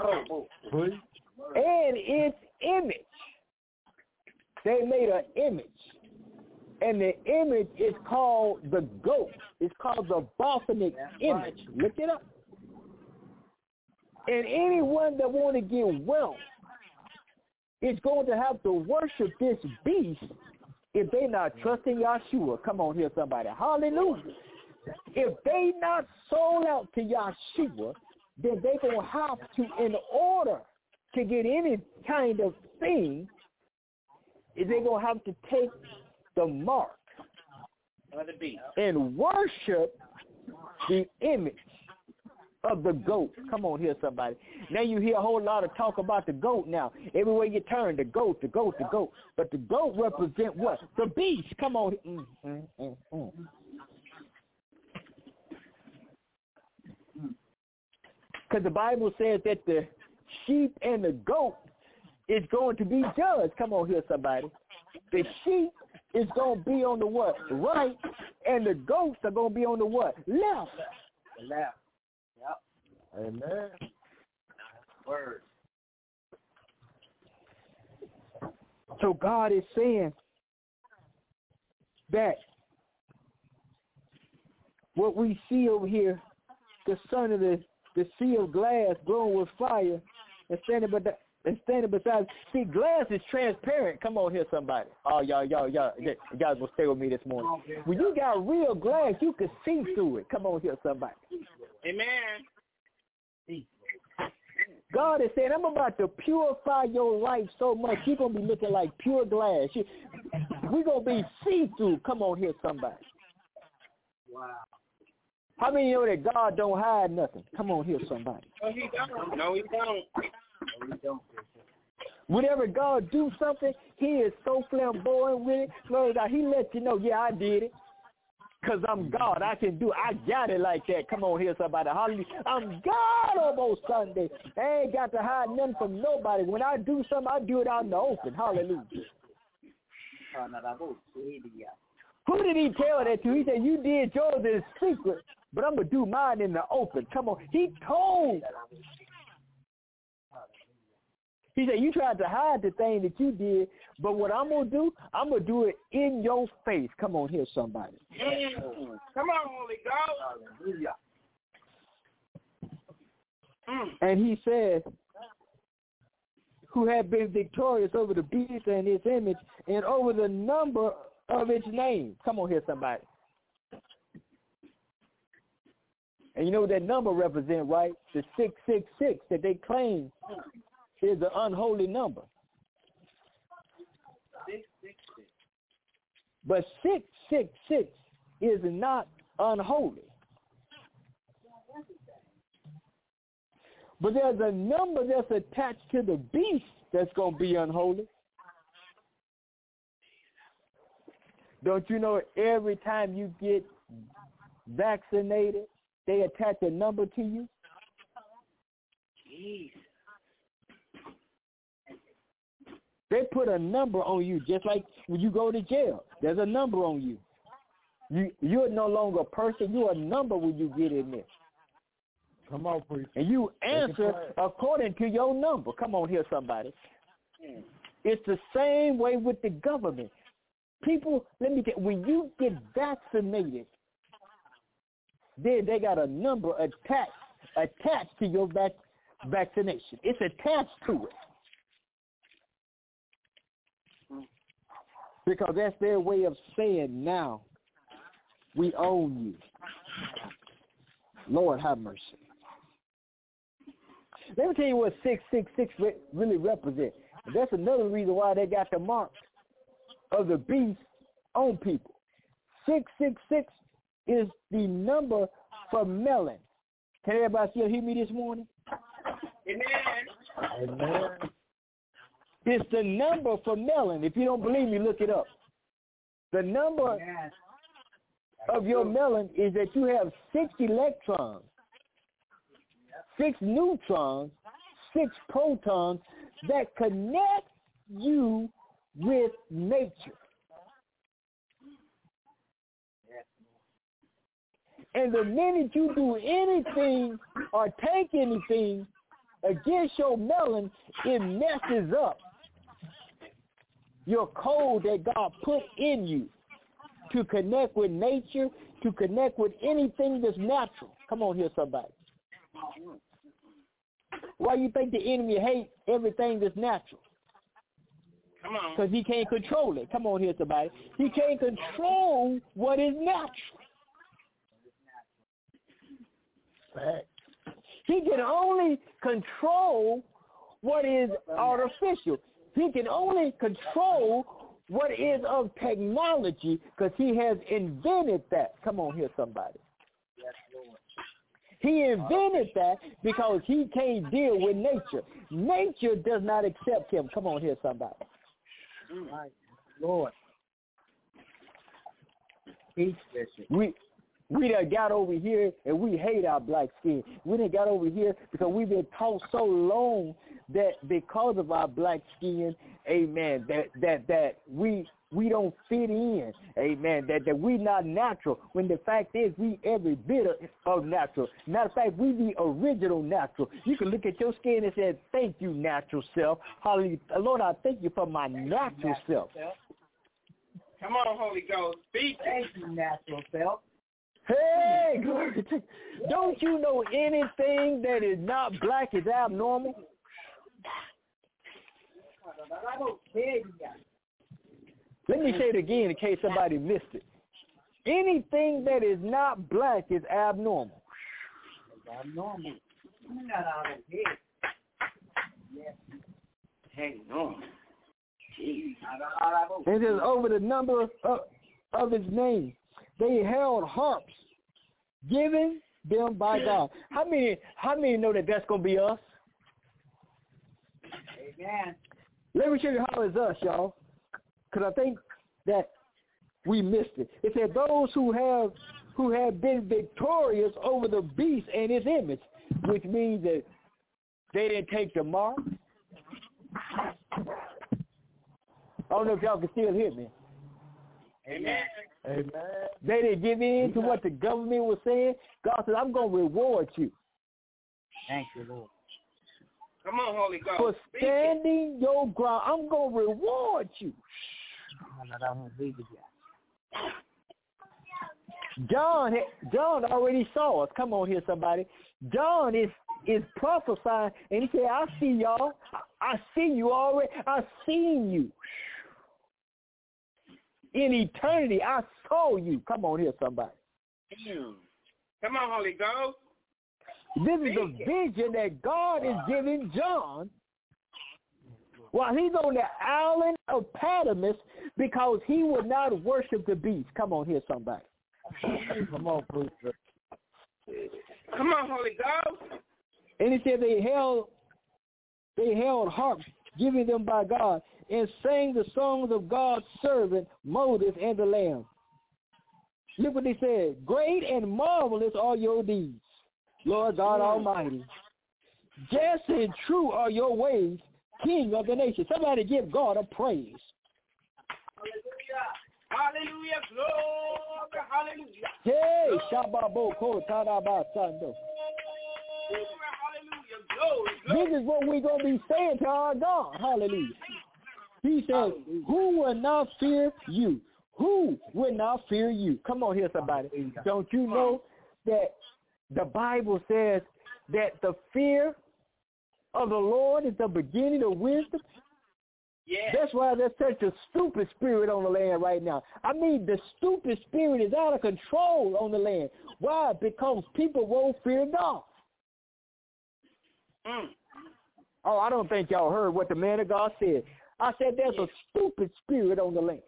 And its image. They made an image. And the image is called the goat. It's called the Baphomet image. Right. Look it up. And anyone that want to get wealth is going to have to worship this beast if they not trusting Yahshua. Come on here, somebody. Hallelujah. If they not sold out to Yahshua, then they going to have to, in order to get any kind of thing, is they're going to have to take the mark and worship the image of the goat. Come on here, somebody. Now you hear a whole lot of talk about the goat now. Everywhere you turn, the goat, the goat, the goat. But the goat represent what? The beast. Come on. Because the Bible says that the sheep and the goat is going to be judged. Come on here, somebody. The sheep is going to be on the what? Right. And the goats are going to be on the what? Left. Left. Yep. Amen. Word. So God is saying that what we see over here, the son of the sea of glass glowing with fire and standing beside. See, glass is transparent. Come on here, somebody. Oh, y'all, you guys will stay with me this morning. When you got real glass, you can see through it. Come on here, somebody. Amen. God is saying, I'm about to purify your life so much, you're going to be looking like pure glass. We're going to be see-through. Come on here, somebody. Wow. How many know that God don't hide nothing? Come on here, somebody. No, he don't. No, he don't. No, we don't. Whenever God do something, he is so flamboyant with it. Glory to God. He lets you know, yeah, I did it. Because I'm God. I can do it. I got it like that. Come on here, somebody. Hallelujah. I'm God almost Sunday. I ain't got to hide nothing from nobody. When I do something, I do it out in the open. Hallelujah. Who did he tell that to? He said, you did yours in secret, but I'm going to do mine in the open. Come on. He told. He said, you tried to hide the thing that you did, but what I'm going to do it in your face. Come on here, somebody. Come on, Holy Ghost. Hallelujah. And he said, who had been victorious over the beast and its image and over the number of its name. Come on here, somebody. And you know what that number represents, right? The 666 that they claim is an unholy number. 666. But 666 is not unholy. But there's a number that's attached to the beast that's going to be unholy. Don't you know every time you get vaccinated, they attach a number to you? Jeez. They put a number on you, just like when you go to jail. There's a number on you. You're no longer a person. You're a number when you get in there. Come on, preacher. And you answer according to your number. Come on here, somebody. It's the same way with the government. People, let me tell you, when you get vaccinated, then they got a number attached to your vaccination. It's attached to it. Because that's their way of saying now, we own you. Lord have mercy. Let me tell you what 666 really represents. That's another reason why they got the mark of the beast on people. 666 is the number for melon. Can everybody still hear me this morning? Amen. Amen. It's the number for melon. If you don't believe me, look it up. The number of your melon is that you have 6 electrons, 6 neutrons, 6 protons that connect you with nature. And the minute you do anything or take anything against your melon, it messes up your code that God put in you to connect with nature, to connect with anything that's natural. Come on here, somebody. Why you think the enemy hates everything that's natural? Come on. Because he can't control it. Come on here, somebody. He can't control what is natural. He can only control what is artificial. He can only control what is of technology, because he has invented that. Come on here, somebody. Yes, Lord. He invented that because he can't deal with nature. Nature does not accept him. Come on here, somebody. Right. Lord. Peace, Bishop. We done got over here and we hate our black skin. We done got over here because we've been taught so long that because of our black skin, amen, that we don't fit in, amen, that we not natural, when the fact is we every bit of natural. Matter of fact, we the original natural. You can look at your skin and say, thank you, natural self. Hallelujah. Lord, I thank you for my natural self. Come on, Holy Ghost. Speak. Thank you, natural self. Hey, glory to, don't you know anything that is not black is abnormal? Let me say it again in case somebody missed it. Anything that is not black is abnormal. It's abnormal. You're not out of here. Yes. Hey, no. And just over the number of his name, they held harps given them by God. How many know that that's going to be us? Amen. Let me show you how it's us, y'all, because I think that we missed it. It said those who have been victorious over the beast and his image, which means that they didn't take the mark. I don't know if y'all can still hear me. Amen. Amen. They didn't give in to what the government was saying. God said, I'm going to reward you. Thank you, Lord. Come on, Holy Ghost. For Speak standing your ground, I'm going to reward you. John already saw us. Come on here, somebody. John is prophesying, and he said, I see y'all. I see you already. I seen you. In eternity, I saw you. Come on here, somebody. Come on, Holy Ghost. This is the vision that God is giving John while he's on the island of Patmos because he would not worship the beast. Come on here, somebody. Come on, preacher. Come on, Holy Ghost. And he said they held harps given them by God and sang the songs of God's servant Moses and the Lamb. Look what they said. Great and marvelous are your deeds, Lord God Almighty. Just and true are your ways, King of the nation. Somebody give God a praise. Hallelujah. Glory. Hallelujah. Hey, Shababo Taraba Sando. Hallelujah. Glory. This is what we're going to be saying to our God. Hallelujah. He said, who will not fear you? Who will not fear you? Come on here, somebody. Don't you know that the Bible says that the fear of the Lord is the beginning of wisdom? Yeah. That's why there's such a stupid spirit on the land right now. I mean, the stupid spirit is out of control on the land. Why? Because people won't fear God. Oh, I don't think y'all heard what the man of God said. I said there's a stupid spirit on the land.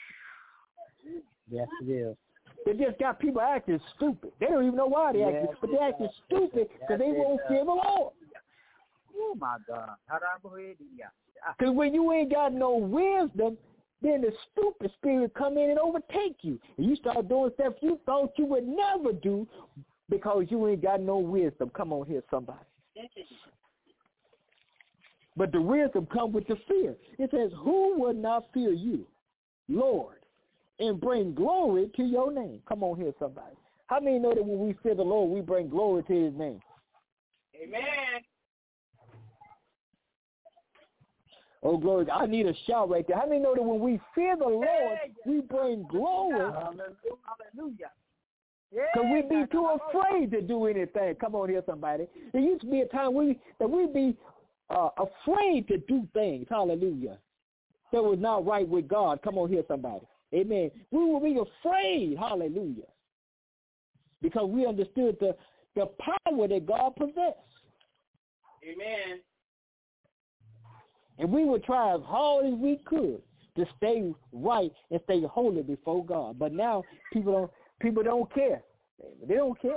Yes, it is. They just got people acting stupid. They don't even know why they acting, but they acting stupid because they won't fear the Lord. Oh, my God. Because when you ain't got no wisdom, then the stupid spirit come in and overtake you. And you start doing stuff you thought you would never do because you ain't got no wisdom. Come on here, somebody. But the wisdom comes with the fear. It says, who would not fear you, Lord, and bring glory to your name? Come on here, somebody. How many know that when we fear the Lord, we bring glory to his name? Amen. Oh, glory. I need a shout right there. How many know that when we fear the Lord, we bring glory? Hallelujah. Because we be too afraid to do anything. Come on here, somebody. There used to be a time that we'd be afraid to do things. Hallelujah. That was not right with God. Come on here, somebody. Amen. We will be afraid. Hallelujah. Because we understood the power that God possessed. Amen. And we would try as hard as we could to stay right and stay holy before God. But now people don't care. They don't care.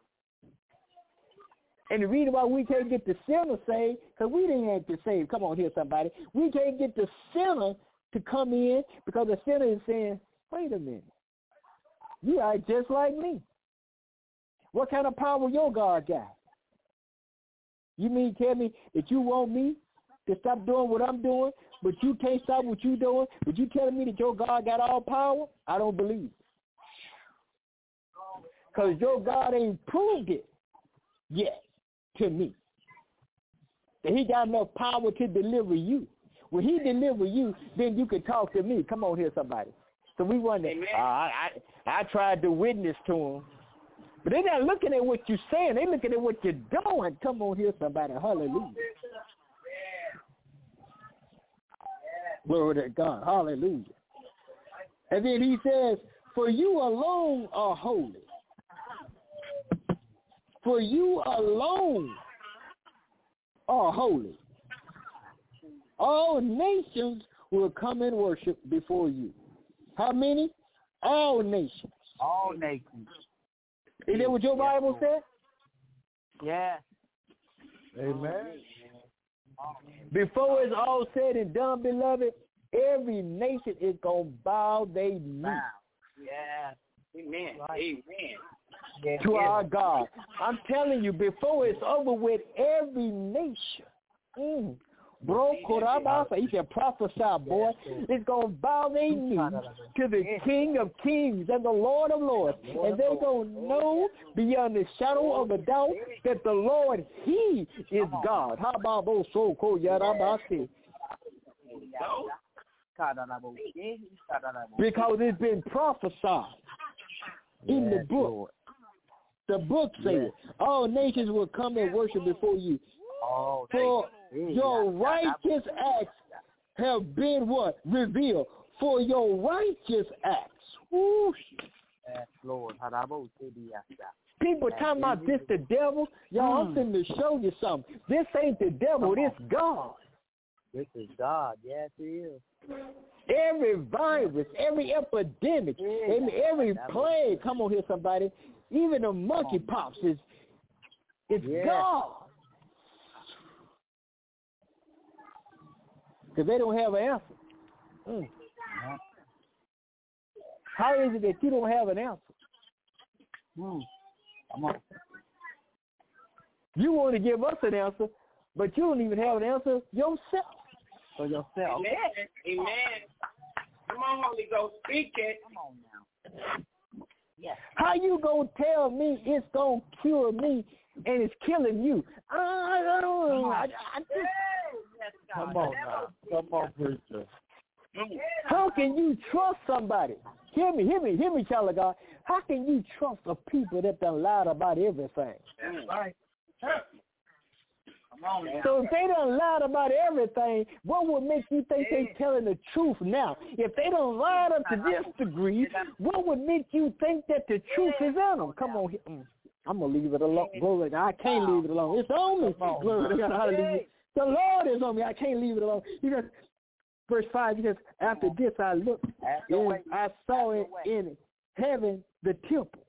And the reason why we can't get the sinner saved, because we didn't have to save. Come on here, somebody. We can't get the sinner to come in because the sinner is saying, wait a minute. You are just like me. What kind of power your God got? You mean tell me that you want me to stop doing what I'm doing, but you can't stop what you're doing? But you telling me that your God got all power? I don't believe it. Because your God ain't proved it yet to me. That he got enough power to deliver you. When he deliver you, then you can talk to me. Come on here, somebody. So we wonder, I tried to witness to him. But they're not looking at what you're saying. They're looking at what you're doing. Come on here, somebody. Hallelujah. Glory to God. Hallelujah. And then he says, for you alone are holy. For you alone are holy. All nations will come and worship before you. How many? All nations. All nations. Is that what your Bible said? Yeah. Amen. Before it's all said and done, beloved, every nation is going to bow their knee. Yeah. Amen. Right. Amen. To our God. I'm telling you, before it's over with, every nation, bro, Korabasa, he said, prophesy, boy, it's going to bow their knee to the King of Kings and the Lord of Lords. And they're going to know beyond the shadow of a doubt that the Lord, he is God. How about those so-called Yarabasi? Because it's been prophesied in the book. The book says, all nations will come and worship before you. For your righteous acts have been what? Revealed. For your righteous acts. Whoosh. Yes, Lord. People talking about this the devil. Y'all, I'm finna to show you something. This ain't the devil. This God. This is God. Yes, it is. Every virus, every epidemic, every plague. Come on here, somebody. Even the monkeypox is God. Because they don't have an answer. How is it that you don't have an answer? Come on. You want to give us an answer, but you don't even have an answer yourself. For yourself. Amen. Amen. Come on, Holy Ghost, speak it. Come on now. Yes. How you gonna tell me it's gonna cure me and it's killing you? I Come on now. Come on, preacher. How can you trust somebody? Hear me, child of God. How can you trust a people that done lied about everything? That's right. Come on now. So if they done lied about everything, what would make you think they telling the truth now? If they done lied up to this degree, what would make you think that the truth is in them? Come on, I'm going to leave it alone. Glory to God. I can't leave it alone. It's on me. Glory to God. Hallelujah. The Lord is on me. I can't leave it alone. He says, verse 5, he says, after this I looked, and I saw it in heaven, the temple.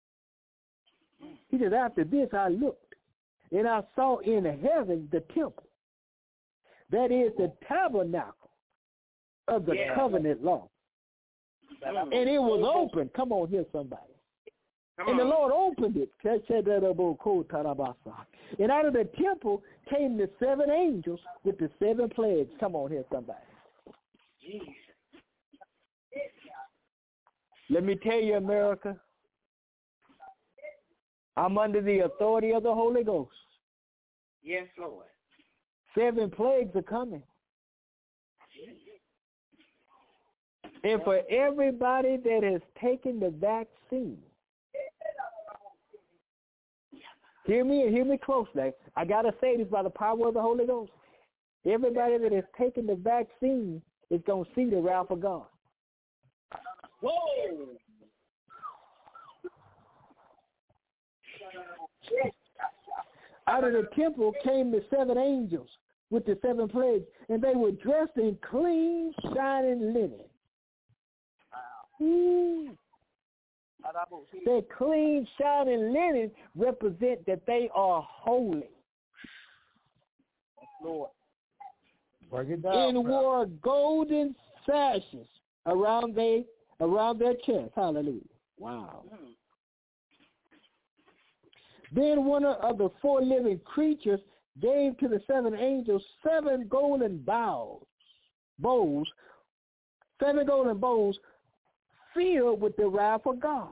He says, after this I looked, and I saw in heaven the temple. That is the tabernacle of the covenant law. And it was open. Come on here, somebody. And the Lord opened it. And out of the temple came the 7 angels with the 7 plagues. Come on here, somebody. Let me tell you, America, I'm under the authority of the Holy Ghost. Yes, Lord. 7 plagues are coming. And for everybody that has taken the vaccine, hear me closely. I got to say this by the power of the Holy Ghost. Everybody that has taken the vaccine is going to see the wrath of God. Whoa. Out of the temple came the 7 angels with the 7 plagues, and they were dressed in clean, shining linen. That clean, shining linen represent that they are holy. Lord. Break it down. And wore golden sashes around their chest. Hallelujah. Wow. Then one of the 4 living creatures gave to the 7 angels 7 golden bowls, 7 golden bowls filled with the wrath of God.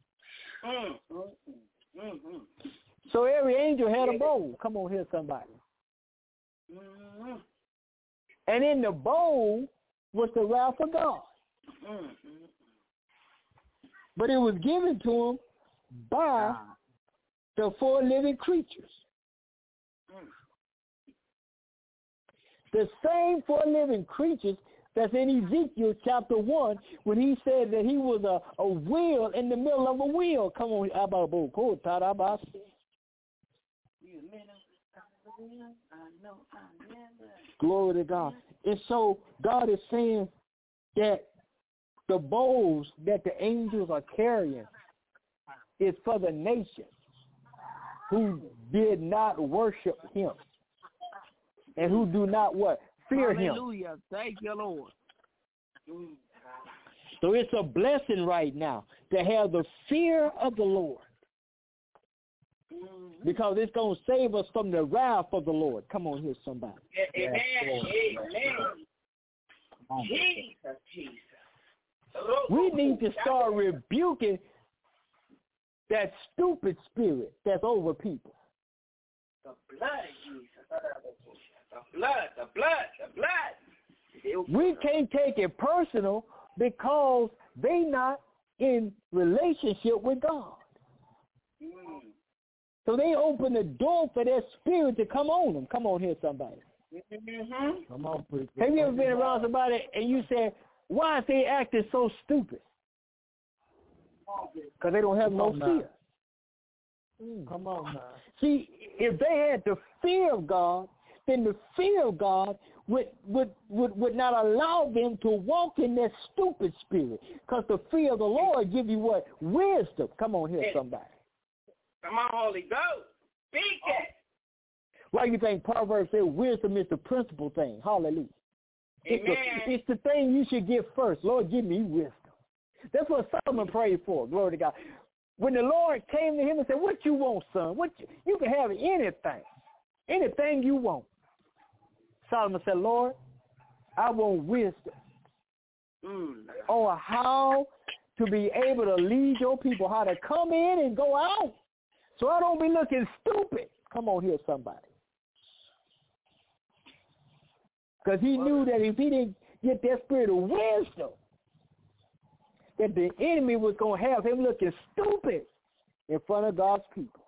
So every angel had a bowl. Come on here, somebody. And in the bowl was the wrath of God. But it was given to them by the 4 living creatures. The same 4 living creatures that's in Ezekiel chapter 1 when he said that he was a wheel in the middle of a wheel. Come on, glory to God. And so God is saying that the bowls that the angels are carrying is for the nation who did not worship him and who do not what? Fear him. Hallelujah. Thank you, Lord. So it's a blessing right now to have the fear of the Lord, because it's going to save us from the wrath of the Lord. Come on here, somebody. Amen. Amen. Jesus. We need to start rebuking that stupid spirit that's over people. The blood, Jesus. The blood. We can't take it personal because they not in relationship with God. So they open the door for that spirit to come on them. Come on here, somebody. Come on, preacher. Have you ever been around somebody and you said, why is they acting so stupid? Because they don't have no fear. Come on now. See, if they had the fear of God, then the fear of God would not allow them to walk in that stupid spirit. Because the fear of the Lord give you what? Wisdom. Come on here, somebody. Come on, Holy Ghost. Speak it. Why do you think Proverbs says wisdom is the principal thing? Hallelujah. It's the thing you should get first. Lord, give me wisdom. That's what Solomon prayed for. Glory to God. When the Lord came to him and said, what you want, son? You can have anything you want. Solomon said, Lord, I want wisdom on how to be able to lead your people, how to come in and go out, so I don't be looking stupid. Come on here, somebody. Because he knew that if he didn't get that spirit of wisdom, that the enemy was going to have him looking stupid in front of God's people.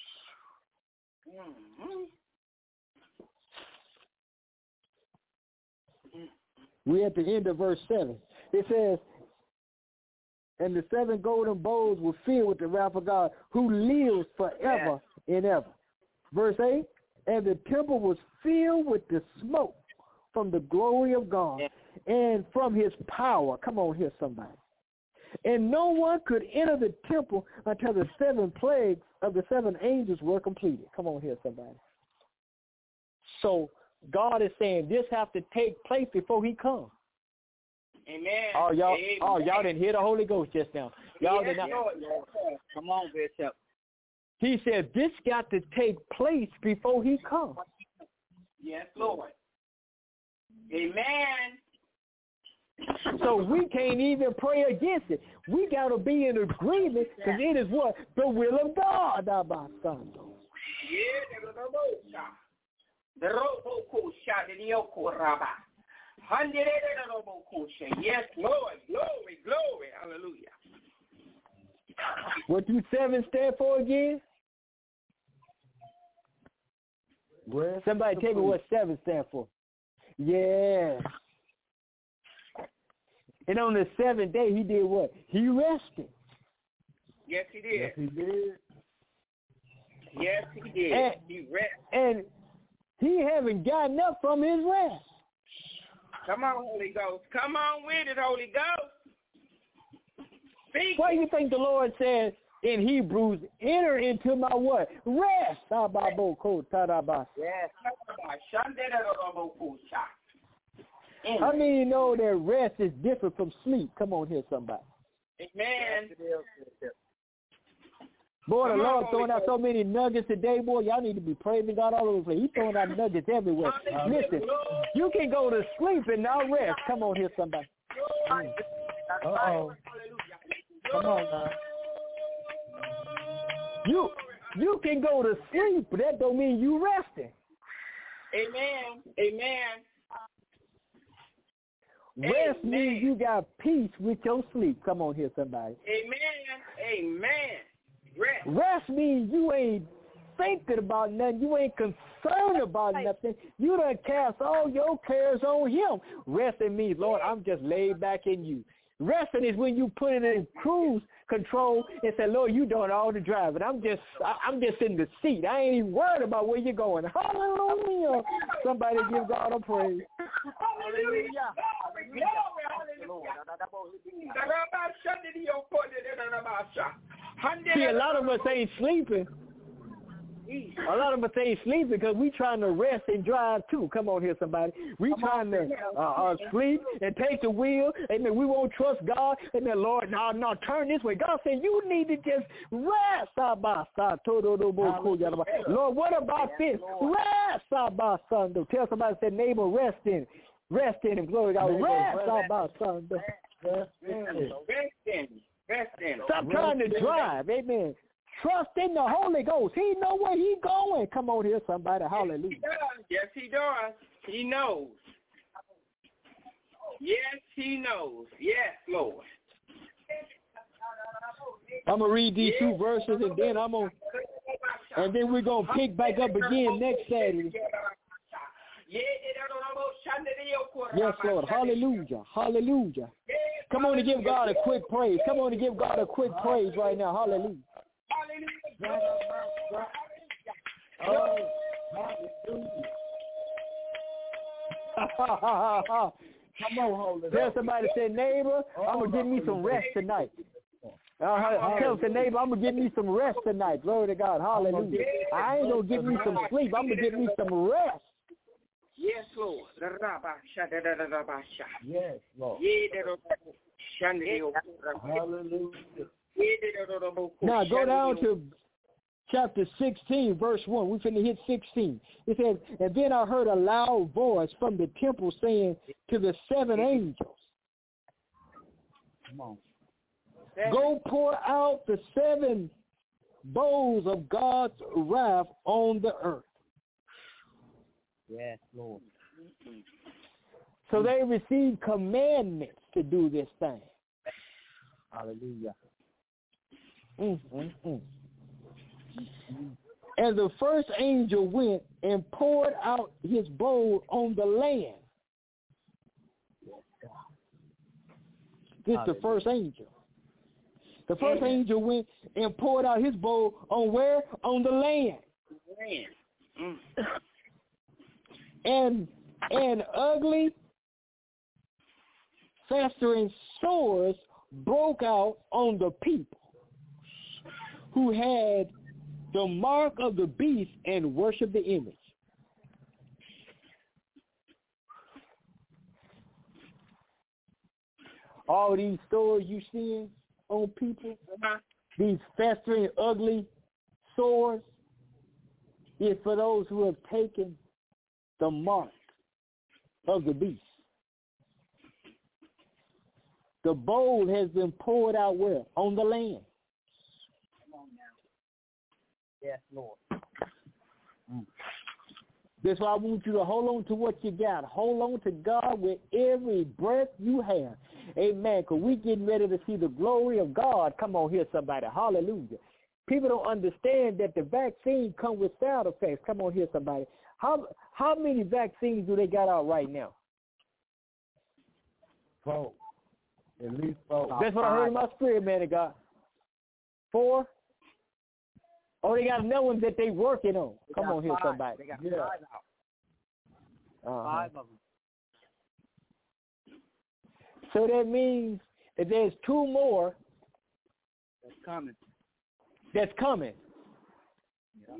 We're at the end of verse 7. It says, and the 7 golden bowls were filled with the wrath of God, who lives forever and ever. Verse 8, and the temple was filled with the smoke from the glory of God and from his power. Come on here, somebody. And no one could enter the temple until the 7 plagues of the 7 angels were completed. Come on here, somebody. So God is saying this has to take place before he comes. Amen. Y'all didn't hear the Holy Ghost just now. Y'all did not. Come on, Bishop. He said this got to take place before he comes. Yes, Lord. Amen. So we can't even pray against it. We got to be in agreement because it is what? The will of God. Yes, Lord. Glory. Hallelujah. What do 7 stand for again? Somebody tell me what 7 stand for. Yes. And on the 7th day, he did what? He rested. Yes, he did. Yes, he did. Yes, he did. And he haven't gotten up from his rest. Come on, Holy Ghost. Come on with it, Holy Ghost. Speak. What do you think the Lord says in Hebrews? Enter into my what? Rest. Yes. How many know that rest is different from sleep? Come on here, somebody. Amen. Boy, the Lord throwing out so many nuggets today, boy. Y'all need to be praising God all over the place. He's throwing out nuggets everywhere. Listen, you can go to sleep and not rest. Come on here, somebody. Uh-oh. Come on now. You can go to sleep, but that don't mean you resting. Amen. Amen. Rest means you got peace with your sleep. Come on here, somebody. Amen. Amen. Rest means you ain't thinking about nothing. You ain't concerned about nothing. You done cast all your cares on him. Resting means, Lord, I'm just laid back in you. Resting is when you put it in cruise control and say, Lord, you doing all the driving. I'm just in the seat. I ain't even worried about where you're going. Hallelujah. Somebody give God a praise. Hallelujah. See, a lot of us ain't sleeping. A lot of us ain't sleeping because we trying to rest and drive too. Come on here, somebody. We trying to sleep and take the wheel. Amen. We won't trust God. Amen. Lord, no, turn this way. God said you need to just rest. Lord, what about this? Rest. Tell somebody, say, neighbor, rest in it. Rest in him. Glory to God. Rest. Stop trying to drive. Amen. Trust in the Holy Ghost. He know where he going. Come on here, somebody. Hallelujah. Yes, he does. He knows. Yes, he knows. Yes, Lord. I'm gonna read these two verses, and then we're gonna pick back up again next Saturday. Yes, Lord. Hallelujah. Hallelujah. Come on and give God a quick praise. Come on and give God a quick praise right now. Hallelujah. Come on, hold it. Tell somebody, say, neighbor, I'm going to give me some rest tonight. Tell the neighbor, I'm going to give me some rest tonight. Glory to God. Hallelujah. I ain't going to give me some sleep. I'm going to give me some rest. Yes, Lord. Yes, Lord. Hallelujah. Now go down to chapter 16, verse 1. We're finna hit 16. It says, and then I heard a loud voice from the temple saying to the 7 angels, come on, go pour out the 7 bowls of God's wrath on the earth. Yes, Lord. So they received commandments to do this thing. Hallelujah. And the first angel went and poured out his bowl on the land. This is the first angel. The first angel went and poured out his bowl on where? On the land. And ugly, festering sores broke out on the people who had the mark of the beast and worshiped the image. All these sores you seeing on people, these festering, ugly sores, is for those who have taken the mark of the beast. The bowl has been poured out where? On the land. Yes, Lord. That's why I want you to hold on to what you got. Hold on to God with every breath you have. Amen. Because we're getting ready to see the glory of God. Come on here, somebody. Hallelujah. People don't understand that the vaccine comes with side effects. Come on here, somebody. How many vaccines do they got out right now? 4. At least 4. That's what I heard in my spirit, man of God. 4? Oh, they got another one that they working on. Come on here, somebody. Yeah. 5 of them. So that means that there's 2 more That's coming. that's coming. Yeah.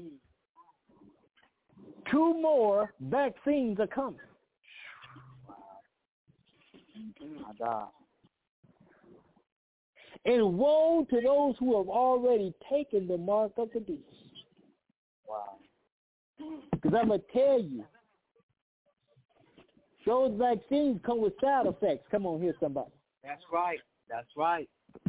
2 more vaccines are coming. My God. And woe to those who have already taken the mark of the beast. Wow. Because I'm going to tell you, those vaccines come with side effects. Come on here, somebody. That's right. That's right.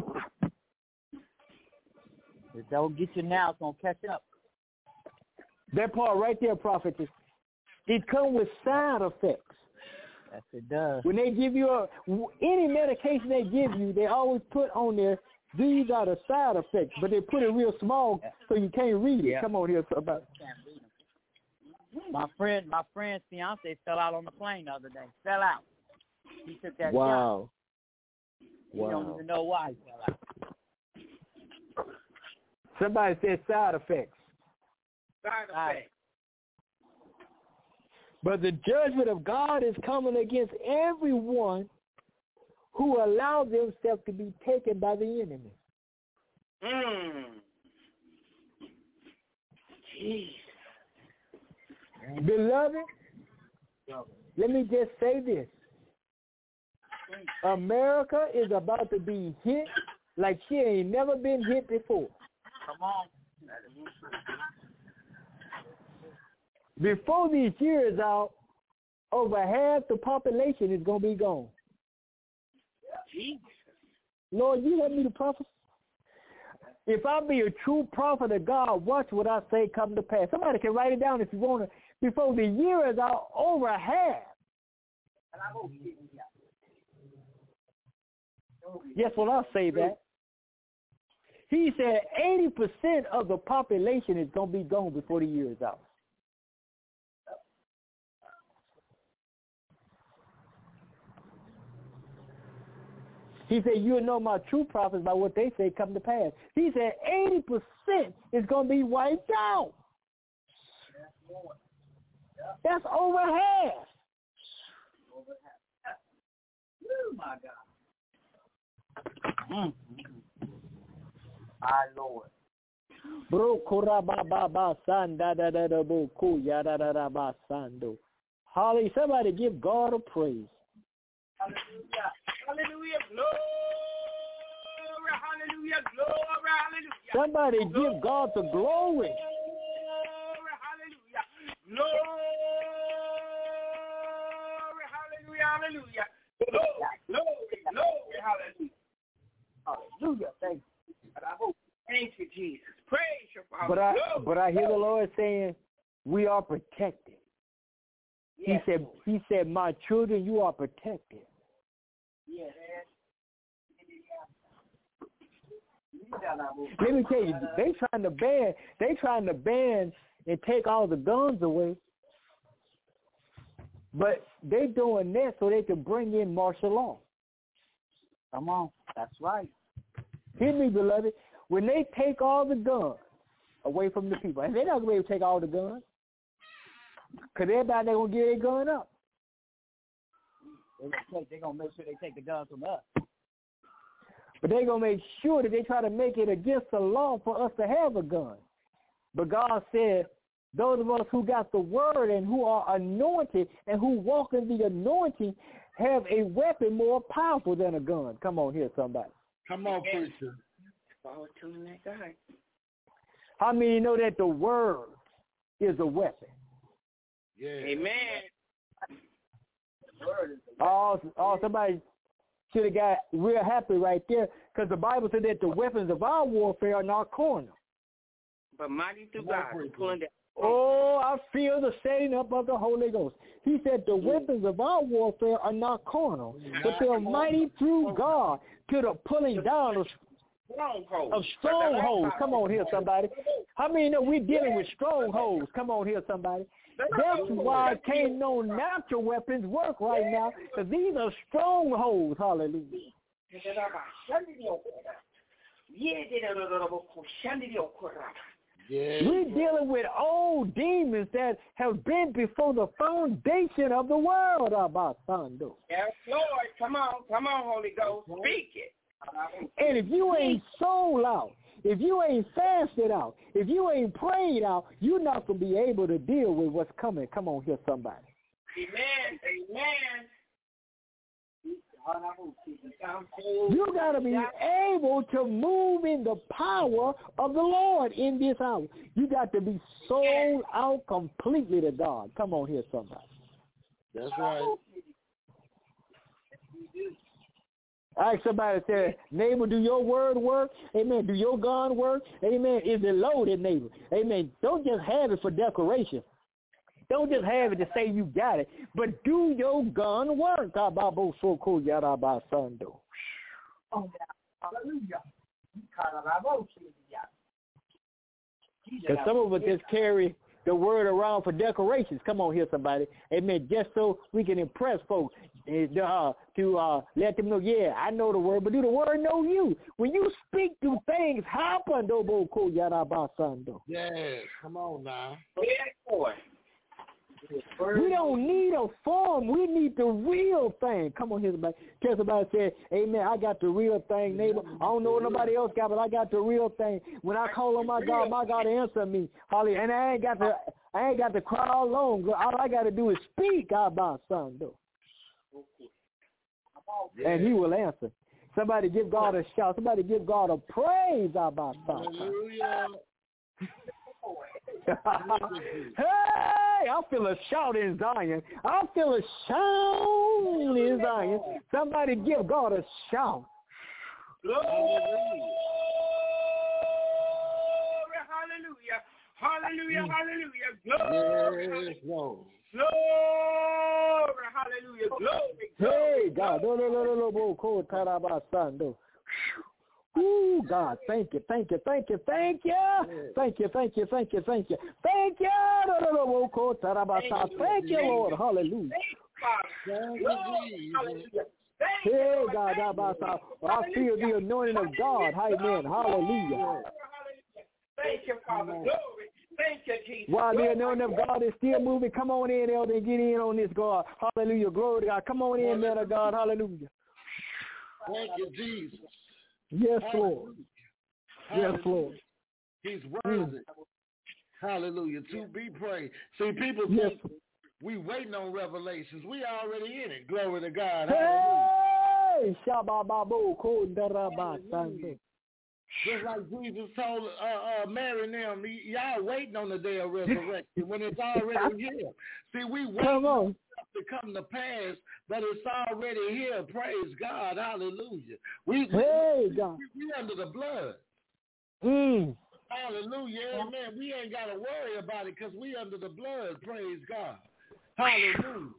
If they don't get you now, it's going to catch up. That part right there, prophetess, it comes with side effects. Yes, it does. When they give you any medication they give you, they always put on there, these are the side effects, but they put it real small so you can't read it. Yeah. Come on here, somebody. My friend's fiance fell out on the plane the other day. Fell out. He took that shot. Wow. You don't even know why he fell out. Somebody said side effects. Side effects. But the judgment of God is coming against everyone who allow themselves to be taken by the enemy. Jeez. Beloved, let me just say this. America is about to be hit like she ain't never been hit before. Come on. Before this year is out, over half the population is going to be gone. Jesus. Lord, you want me to prophesy? If I be a true prophet of God, watch what I say come to pass. Somebody can write it down if you want to. Before the year is out, over half. Yes, well, I'll say that. He said 80% of the population is going to be gone before the year is out. He said, you'll know my true prophets by what they say come to pass. He said 80% is going to be wiped out. That's over half. Oh, my God. Our Lord. Holly, somebody give God a praise. Hallelujah. Hallelujah. Glory. Hallelujah. Glory. Hallelujah. Somebody give God the glory. Hallelujah. Glory. Hallelujah. Hallelujah. Glory. Hallelujah. Hallelujah. Thank you. Thank you, Jesus. Praise your Father. But I hear the Lord saying, we are protected. Yes. He said, my children, you are protected. Yes. Let me tell you, they trying to ban and take all the guns away. But they doing that so they can bring in martial law. Come on. That's right. Hear me, beloved. When they take all the guns away from the people, and they're not going to be able to take all the guns, because everybody they're going to give their gun up. They're going to make sure they take the guns from us. But they're going to make sure that they try to make it against the law for us to have a gun. But God said, those of us who got the word and who are anointed and who walk in the anointing have a weapon more powerful than a gun. Come on here, somebody. Come on, preacher. Forward to that guy. How many know that the word is a weapon? Yeah. Amen. Oh, somebody should have got real happy right there, because the Bible said that the weapons of our warfare are not carnal. But mighty through God, pulling that. Oh, I feel the setting up of the Holy Ghost. He said the weapons of our warfare are not carnal, but they're mighty through God to the pulling down of strongholds. Come on here, somebody. How many know we're dealing with strongholds? Come on here, somebody. That's why can't no natural weapons work right now, because these are strongholds. Hallelujah. Yeah. We're dealing with old demons that have been before the foundation of the world, Abasando. Yes, Lord. Come on, Holy Ghost. Speak it. And if you ain't sold out, if you ain't fasted out, if you ain't prayed out, you're not going to be able to deal with what's coming. Come on here, somebody. Amen. You got to be able to move in the power of the Lord in this hour. You got to be sold out completely to God. Come on here, somebody. That's right. Ask somebody, say, neighbor, do your word work? Amen. Do your gun work? Amen. Is it loaded, neighbor? Amen. Don't just have it for decoration. Don't just have it to say you got it, but do your gun work. Oh, hallelujah. Because some of us just carry the word around for decorations. Come on here, somebody. Amen. Just so we can impress folks to let them know, yeah, I know the word, but do the word know you? When you speak, do things happen. Yes, come on now. Yes, boy. We don't need a form. We need the real thing. Come on here, somebody. Tell somebody, say, amen, I got the real thing, neighbor. I don't know what nobody else got, but I got the real thing. When I call on my God answer me. Hallelujah. And I ain't got to cry all alone. All I got to do is speak out my son, though. And he will answer. Somebody give God a shout. Somebody give God a praise out my son. Hallelujah. Hey, I feel a shout in Zion. I feel a shout in Zion. Somebody give God a shout. Glory, hallelujah. Glory, Lord. Glory, hallelujah. Glory. Hey, God. Ooh, God, thank you. Thank you, Lord. Hallelujah. Hey, God, I feel the anointing of God. Amen. Hallelujah. Thank you, Father. Glory. Thank you, Jesus. While the anointing of God is still moving, come on in, Elder, and get in on this, God. Hallelujah. Glory to God. Come on in, man of God. Hallelujah. Thank you, Jesus. Yes, Lord. Hallelujah. Yes, Lord. He's worthy. Hallelujah. To be praised. See, people yes. think we waiting on revelations. We already in it. Glory to God. Hey! Just like Jesus told Mary and them, y'all waiting on the day of resurrection when it's already here. See, we waiting on to come to pass, but it's already here. Praise God. Hallelujah. We under the blood. Hallelujah. Amen. We ain't got to worry about it because we under the blood. Praise God. Hallelujah.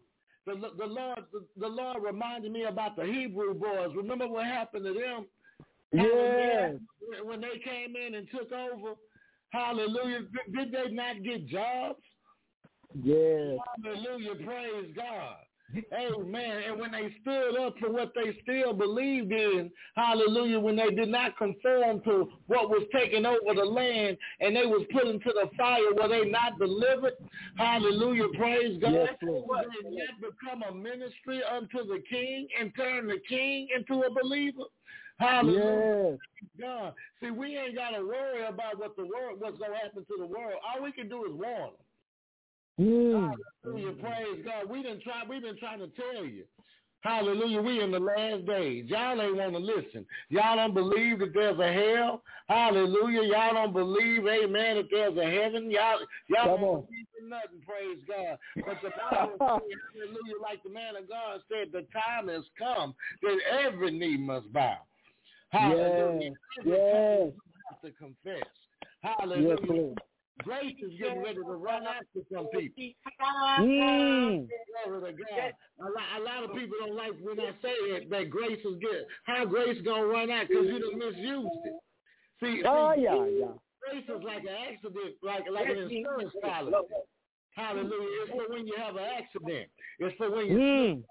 The Lord reminded me about the Hebrew boys. Remember what happened to them? Yes. When they came in and took over, hallelujah, did they not get jobs? Yes. Hallelujah, praise God. Amen. And when they stood up for what they still believed in, hallelujah, when they did not conform to what was taking over the land and they was put into the fire, were they not delivered? Hallelujah, praise God. Yes, Lord. Did they not become a ministry unto the king and turn the king into a believer? Hallelujah. Yes. God. See, we ain't got to worry about what's going to happen to the world. All we can do is warn them. Hallelujah, praise God. We've been trying to tell you. Hallelujah, we in the last days. Y'all ain't want to listen. Y'all don't believe that there's a hell. Hallelujah. Y'all don't believe, amen, that there's a heaven. Y'all don't believe in nothing, praise God. But the Bible says, hallelujah, like the man of God said, the time has come that every knee must bow. Hallelujah. Yes. Have to confess. Hallelujah. Yes, grace is getting ready to run out to some people. Glory to God. A lot of people don't like when I say that grace is good. How grace gonna run out? Because you done misused it. See, grace is like an accident, like an insurance policy. Hallelujah. It's for when you have an accident. It's for when you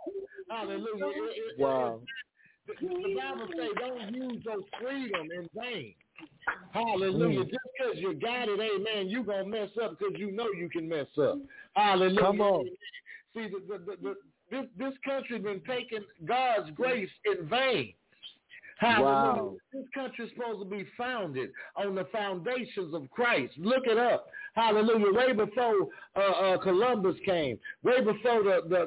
hallelujah. Wow. The Bible says don't use your freedom in vain. Hallelujah. Just because you got it, amen, you're going to mess up because you know you can mess up. Hallelujah. Come on. See, this country been taking God's grace in vain. Hallelujah. Wow. This country is supposed to be founded on the foundations of Christ. Look it up. Hallelujah. Way before Columbus came. Way before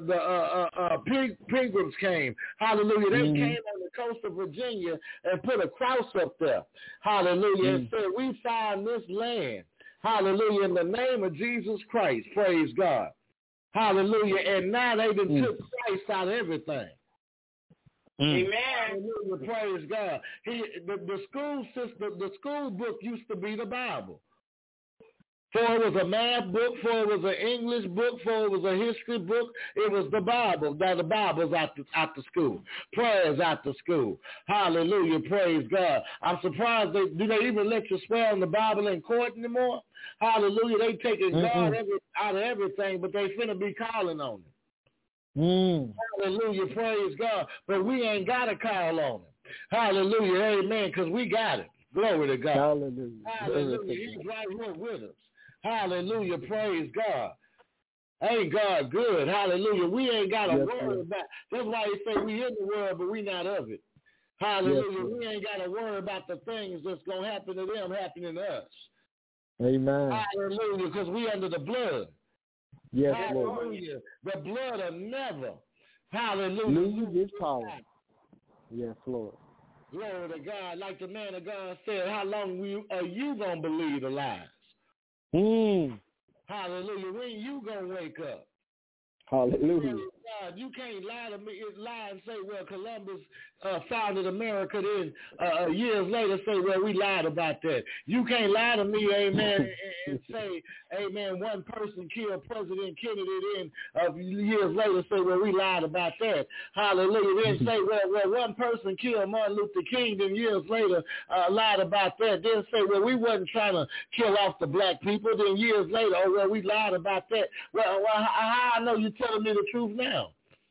the Pilgrims came. Hallelujah. They came on the coast of Virginia and put a cross up there. Hallelujah. And said, we find this land. Hallelujah. In the name of Jesus Christ. Praise God. Hallelujah. And now they done took Christ out of everything. Amen. Hallelujah. Praise God. The school system, the school book used to be the Bible. For it was a math book, for it was an English book, for it was a history book, it was the Bible. Now the Bible's out the school. Prayers out the school. Hallelujah. Praise God. I'm surprised do they even let you swear on the Bible in court anymore? Hallelujah. They taking God out of everything, but they finna be calling on him. Hallelujah, praise God. But we ain't got to call on him. Hallelujah, amen, because we got it. Glory to God. Hallelujah. Hallelujah. He's right here with us. Hallelujah, praise God. Ain't God good? Hallelujah. We ain't got to worry about. That's why he say we in the world, but we not of it. Hallelujah. We ain't got to worry about the things that's going to happen to them happening to us. Amen. Hallelujah, because we under the blood. Yes, hallelujah. Lord. The blood of never. Hallelujah. Lose its power. Yes, Lord. Glory to God. Like the man of God said, how long are you going to believe the lies? Hallelujah. When you going to wake up? Hallelujah. God, you can't lie to me, lie and say, well, Columbus founded America, then years later say, well, we lied about that. You can't lie to me, amen, and say, amen, one person killed President Kennedy, then years later say, well, we lied about that. Hallelujah. Then say, well, one person killed Martin Luther King, then years later lied about that. Then say, well, we wasn't trying to kill off the black people. Then years later, oh, well, we lied about that. Well, how I know you're telling me the truth now?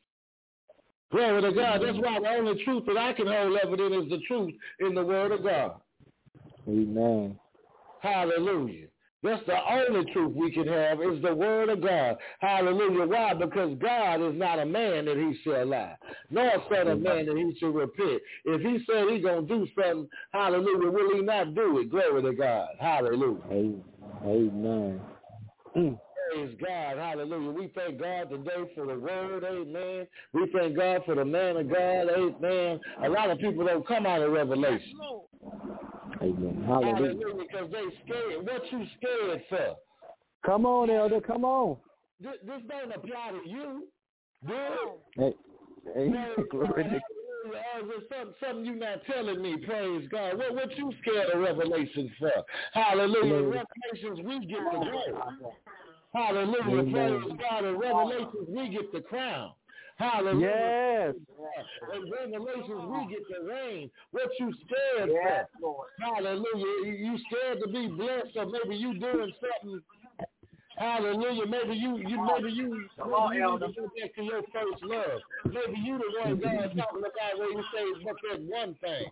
Glory to God. That's why the only truth that I can hold evident is the truth in the Word of God. Amen. Hallelujah. That's the only truth we can have is the Word of God. Hallelujah. Why? Because God is not a man that he shall lie, nor son of man that he shall repent. If he said he's going to do something, hallelujah, will he not do it? Glory to God. Hallelujah. Amen. Praise God. Hallelujah. We thank God today for the word. Amen. We thank God for the man of God. Amen. A lot of people don't come out of Revelation. Amen. Hallelujah. Because they scared. What you scared for? Come on, Elder. Come on. This don't apply to you. Do it? Glory something you not telling me, praise God. What you scared of Revelation for? Hallelujah. Revelations, we get the glory. Hallelujah. Praise God. In Revelations, we get the crown. Hallelujah. Yes. In Revelations, we get the reign. What you scared for? Hallelujah. You scared to be blessed, or maybe you doing something. Hallelujah. Maybe you need to go back to your first love. Maybe you the one God talking about where you say, but there's one thing.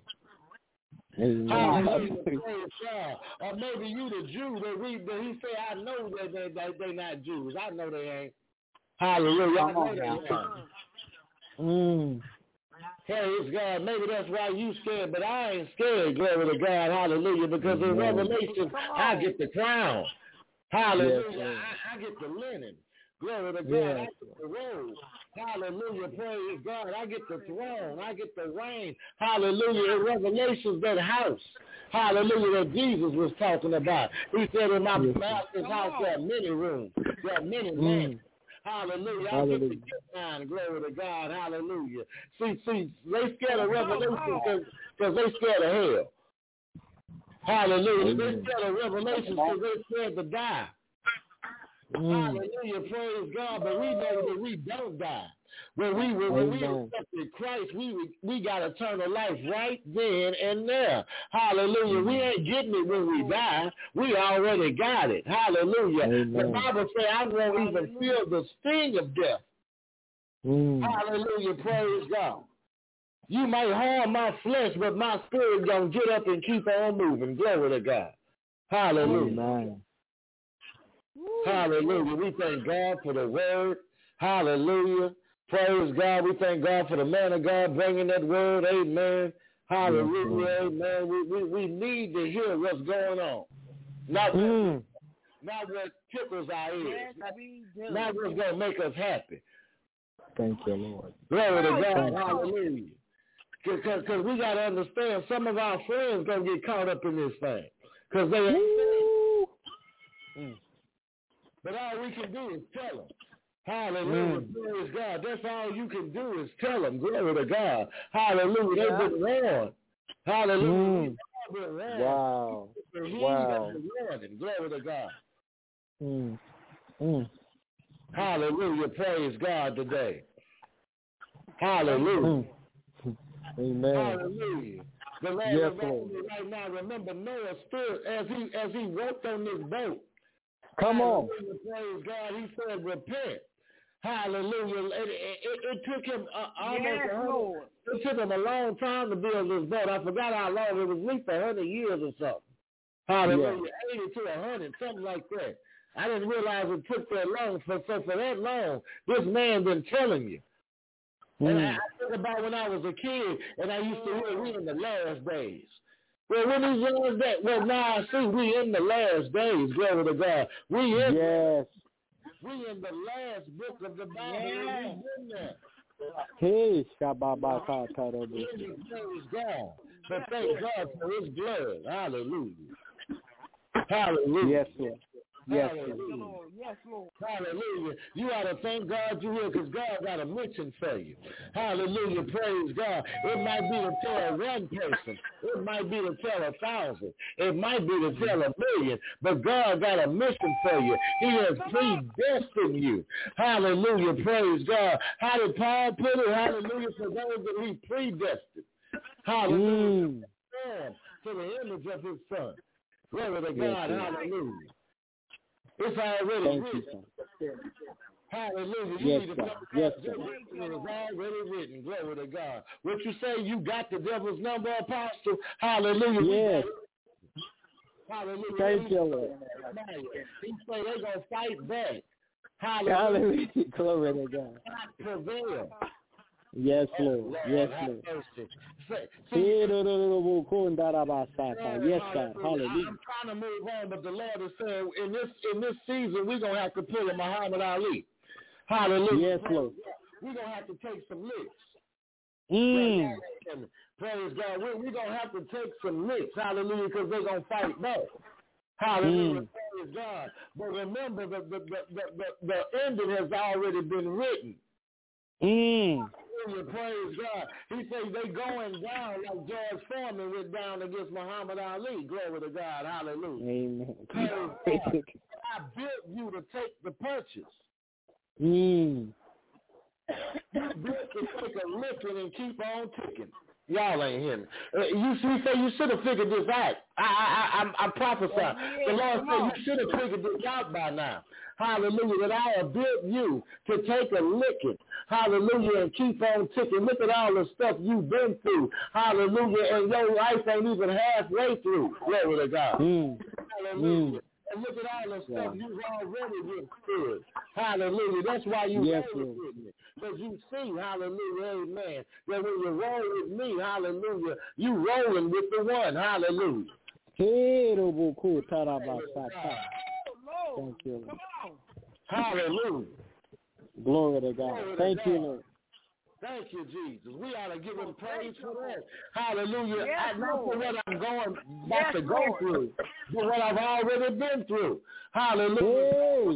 Hallelujah. Or maybe you the Jew that he say, I know that they not Jews. I know they ain't. Hallelujah. I know they ain't. Praise God. Maybe that's why you scared, but I ain't scared. Glory to God. Hallelujah. Because in Revelation, I get the crown. Hallelujah. Yes, I get the linen. Glory to God. Yes. I get the robe. Hallelujah. Praise God. I get the throne. I get the reign. Hallelujah. In Revelations, that house. Hallelujah. That Jesus was talking about. He said, in my master's house, there are many rooms. There are many men. Hallelujah. I get the good mind. Glory to God. Hallelujah. See, they scared of Revelation because they scared of hell. Hallelujah. They scared of Revelation because they scared to die. Hallelujah. Praise God. But we know that we don't die. When we accepted Christ, we got eternal life right then and there. Hallelujah. We ain't getting it when we die. We already got it. Hallelujah. Amen. The Bible says I won't even feel the sting of death. Hallelujah. Praise God. You might harm my flesh, but my spirit gonna get up and keep on moving. Glory to God. Hallelujah. Amen. Hallelujah. We thank God for the word. Hallelujah. Praise God. We thank God for the man of God bringing that word. Amen. Hallelujah. Amen. We need to hear what's going on. Not what tickles our ears. Not what's going to make us happy. Thank you, Lord. Glory to God. Hallelujah. Because we got to understand some of our friends going to get caught up in this thing. Because they ain't. But all we can do is tell them. Hallelujah. Praise God. That's all you can do is tell them. Glory to God. Hallelujah. They've been warned. Hallelujah. They've been warned. Wow. Glory to God. Hallelujah. Praise God today. Hallelujah. Amen. Hallelujah. The Lord right now, remember Noah stood as he worked on this boat. Come on. Praise God. He said, repent. Hallelujah. It took him it took him a long time to build this boat. I forgot how long. It was at least 100 years or something. Hallelujah. 80 to 100, something like that. I didn't realize it took that long. So for that long, this man been telling you. And I think about when I was a kid, and I used to hear we in the last days. Well, when he says that, well, now I see we in the last days. Glory to God. We in the last book of the Bible. Yes. We in there. Hey, Shabbat. Praise God. But thank God for his blood. Hallelujah. Hallelujah. Yes, Lord. Yes, Lord. Yes, Lord. Hallelujah. You ought to thank God you're here because God got a mission for you. Hallelujah. Praise God. It might be to tell one person. It might be to tell 1,000. It might be to tell 1,000,000. But God got a mission for you. He has predestined you. Hallelujah. Praise God. How did Paul put it? Hallelujah. For those that he predestined. Hallelujah. To the image of his son. Glory to God. Hallelujah. It's already written. Hallelujah. You need to know it is already written. Glory to God. What you say, you got the devil's number, Apostle? Hallelujah. Yes. Hallelujah. Thank you, Lord. He say they're going to fight back. Hallelujah. Glory to God. Prevail. Yes, Lord. Yes, Lord. Yes, God. Hallelujah. I'm trying to move on, but the Lord is saying in this season we're gonna have to pull a Muhammad Ali. Hallelujah. Yes, Lord. We're gonna have to take some licks. Praise God. We're gonna have to take some licks. Hallelujah, because they're gonna fight back. Hallelujah. Praise God. But remember the ending has already been written. Hallelujah, praise God. He said they going down like George Foreman went down against Muhammad Ali. Glory to God. Hallelujah. Amen. I built you to take the purchase. You built to take a licking and keep on ticking. Y'all ain't hearing me. You should have figured this out. I prophesy. The Lord said you should have figured this out by now. Hallelujah. That I have built you to take a licking. Hallelujah. And keep on ticking. Look at all the stuff you've been through. Hallelujah. And your life ain't even halfway through. Glory to God. Hallelujah. And look at all the stuff you've already been through. Hallelujah. That's why you roll with me. Because you see, hallelujah, amen, that when you roll with me, hallelujah, you rolling with the one. Hallelujah. Thank you, Lord. Hallelujah. Glory to God. Thank you, Lord. Thank you, Jesus. We ought to give him praise for that. Hallelujah. Not for what I'm about to go through, but what I've already been through. Hallelujah.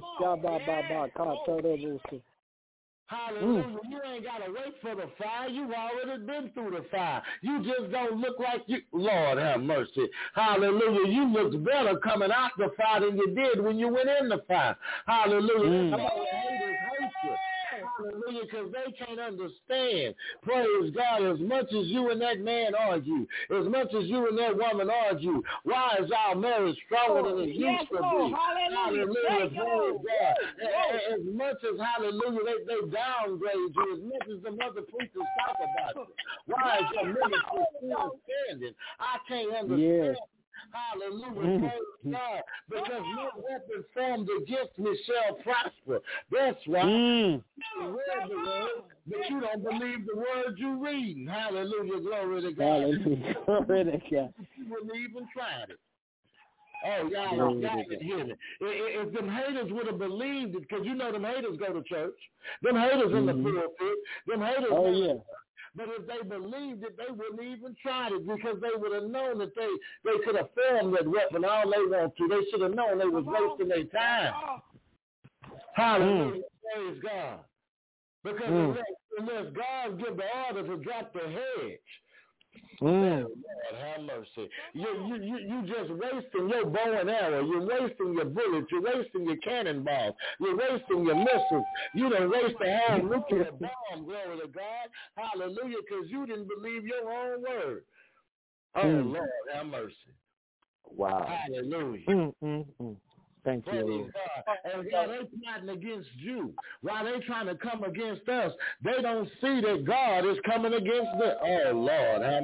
Hallelujah. You ain't got to wait for the fire. You've already been through the fire. You just don't look like you. Lord have mercy. Hallelujah. You look better coming out the fire than you did when you went in the fire. Hallelujah. That's all the haters hate you. Hallelujah, because they can't understand. Praise God, as much as you and that man argue, as much as you and that woman argue, why is our marriage stronger than it used to be? Hallelujah, praise God. As much as, hallelujah, they downgrade you, as much as the mother preachers talk about you, why is your ministry still standing? I can't understand. Hallelujah, praise God, because no weapon formed against me shall prosper. That's why you read the word, but you don't believe the word you read. Hallelujah, glory to God. Hallelujah, glory to God. You wouldn't even try it. Oh, y'all can hear me. If them haters would have believed it, because you know them haters go to church. Them haters in the pulpit. Them haters. But if they believed it, they wouldn't even try it, because they would have known that they could have formed that weapon all they want to. They should have known they was wasting their time. Hallelujah, praise God. Because unless God give the order to drop the hedge, Lord have mercy. You just wasting your bow and arrow. You're wasting your bullets. You're wasting your cannonballs. You're wasting your missiles. You done waste the whole nuclear bomb, glory to God. Hallelujah, because you didn't believe your own word. Oh, Lord have mercy. Wow. Hallelujah. Thank you, Lord. God. And while they plotting against you, while they trying to come against us, they don't see that God is coming against them. Oh, Lord, have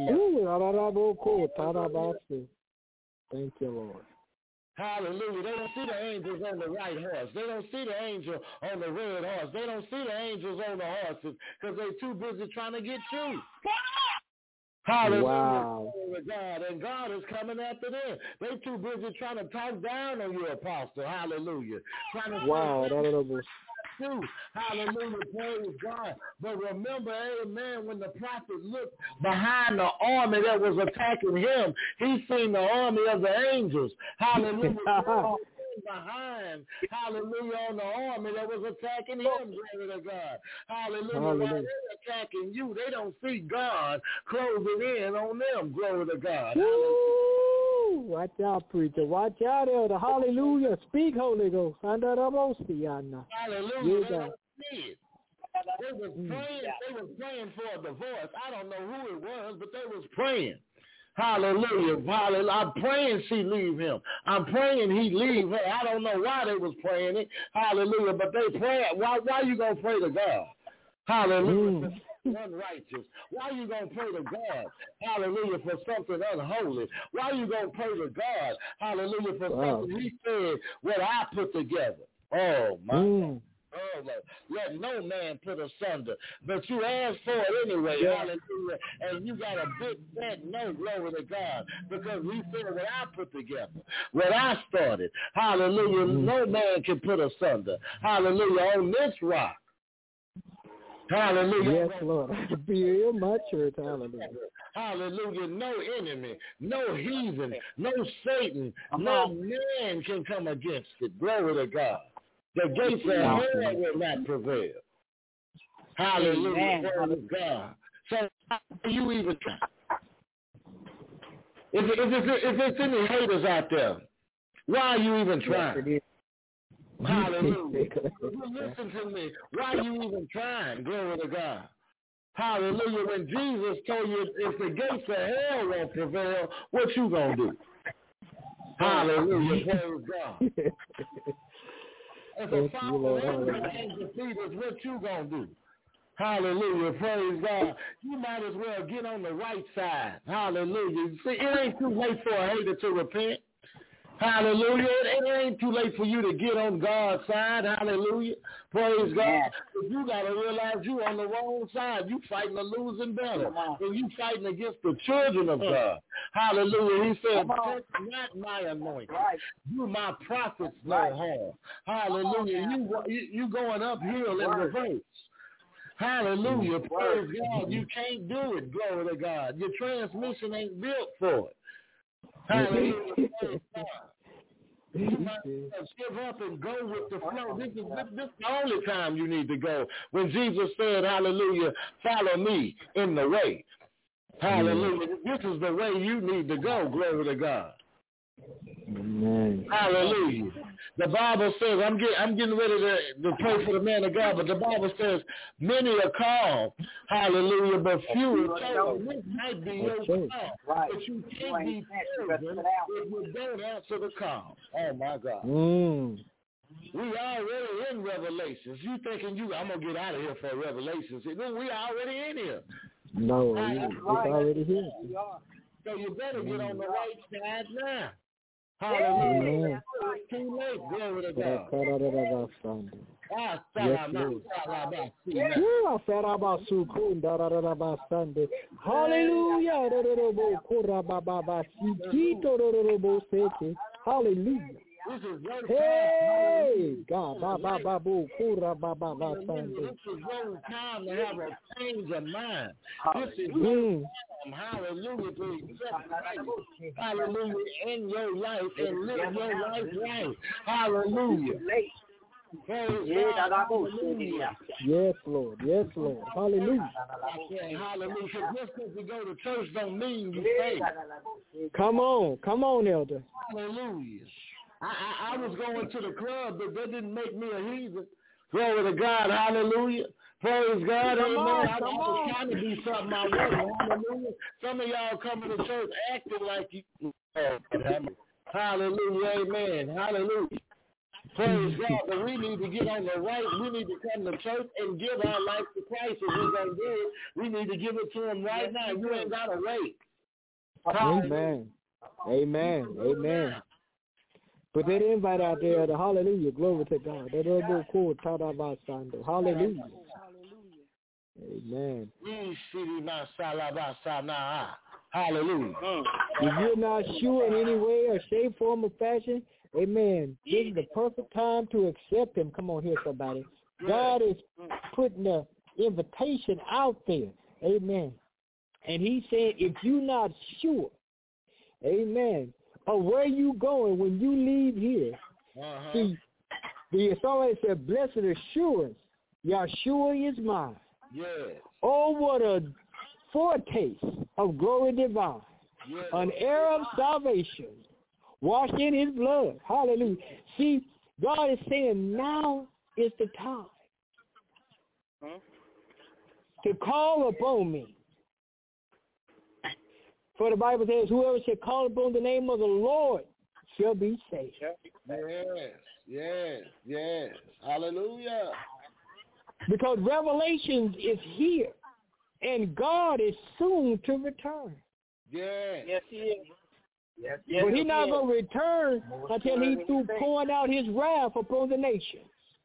mercy. Thank you, Lord. Hallelujah. They don't see the angels on the right horse. They don't see the angel on the red horse. They don't see the angels on the horses because they're too busy trying to get you. Hallelujah. Wow. God. And God is coming after them. They too busy trying to talk down on you, apostle. Hallelujah. Trying to hallelujah, praise God. But remember, amen, when the prophet looked behind the army that was attacking him, he seen the army of the angels. Hallelujah. Behind, hallelujah, on the army that was attacking him, glory to God. Hallelujah. While they're attacking you, they don't see God closing in on them, glory to God. Woo! Watch out, preacher. Watch out, elder. Hallelujah. Speak, Holy Ghost. Hallelujah. They don't see it. They was praying for a divorce. I don't know who it was, but they was praying. Hallelujah. Hallelujah. I'm praying she leave him. I'm praying he leave her. I don't know why they was praying it. Hallelujah. But they pray. Why you going to pray to God? Hallelujah. Unrighteous. Why you going to pray to God? Hallelujah. For something unholy. Why you going to pray to God? Hallelujah. For something he said what I put together. Oh, my God. Oh, let no man put asunder. But you asked for it anyway, hallelujah. And you got a big fat no, glory to God. Because we said what I put together, what I started. Hallelujah. No man can put asunder. Hallelujah. On this rock. Hallelujah. Yes, Lord. Be in my church. Hallelujah. Hallelujah. No enemy, no heathen, no Satan, no man can come against it. Glory to God. The gates of hell will not prevail. Hallelujah. Glory to God. So how do you even try? If it's any haters out there, why are you even trying? Hallelujah. Listen to me. Why are you even trying? Glory to God. Hallelujah. When Jesus told you if the gates of hell won't prevail, what you gonna do? Hallelujah. Praise God. If a father ain't defeated, what you gonna do? Hallelujah, praise God. You might as well get on the right side. Hallelujah. See, it ain't too late for a hater to repent. Hallelujah. It ain't too late for you to get on God's side. Hallelujah. Praise God. But you got to realize you on the wrong side. You fighting a losing battle. And you fighting against the children of God. Hallelujah. He said, touch not my anointing. Do my prophets no harm. Hallelujah. You going uphill in reverse. Hallelujah. Praise God. You can't do it. Glory to God. Your transmission ain't built for it. Hallelujah. You might give up and go with the flow. This is the only time you need to go. When Jesus said, hallelujah, follow me in the way. Hallelujah. This is the way you need to go. Glory to God. Amen. Hallelujah. The Bible says, I'm getting ready to pray for the man of God, but the Bible says, many are called, hallelujah, but few are chosen. This might be your call, but you can't be chosen if you don't answer the call. Oh, my God. We already in Revelations. You thinking I'm going to get out of here for Revelations. We already in here. No, it's already here. So you better get on the right side now. Hallelujah. Too late. Glory to God. Hallelujah. Hey, God, This is your time to have a change of mind. This is your time, hallelujah, to accept Christ, hallelujah, in your life and live your life right. Hallelujah. Hallelujah. Yes, Lord. Yes, Lord. Hallelujah. Hallelujah. Just because you go to church don't mean you faith. Come on, Elder. Hallelujah. I was going to the club, but that didn't make me a heathen. Glory to God. Hallelujah. Praise God. Amen. I was trying to do something I wasn't. Hallelujah. Some of y'all coming to church acting like you. Hallelujah. Amen. Hallelujah. Praise God. But we need to get on the right. We need to come to church and give our life to Christ. If we're going to do it, we need to give it to him right now. You ain't got to wait. Amen. Amen. Amen. Put that invite out there. The hallelujah. Glory to God. Hallelujah. Amen. Hallelujah. If you're not sure in any way or shape, form, or fashion, amen, this is the perfect time to accept him. Come on here, somebody. God is putting the invitation out there. Amen. And he said, if you're not sure, amen, of where you going when you leave here, see, the authority said, blessed assurance, Yahshua is mine. Yes. Oh, what a foretaste of glory divine, an heir of salvation, washed in his blood. Hallelujah. See, God is saying now is the time to call upon me. For the Bible says, whoever shall call upon the name of the Lord shall be saved. Yes. Hallelujah. Because Revelation is here, and God is soon to return. Yes, he is. Yes, But he's not going to return until he's through pouring out his wrath upon the nations.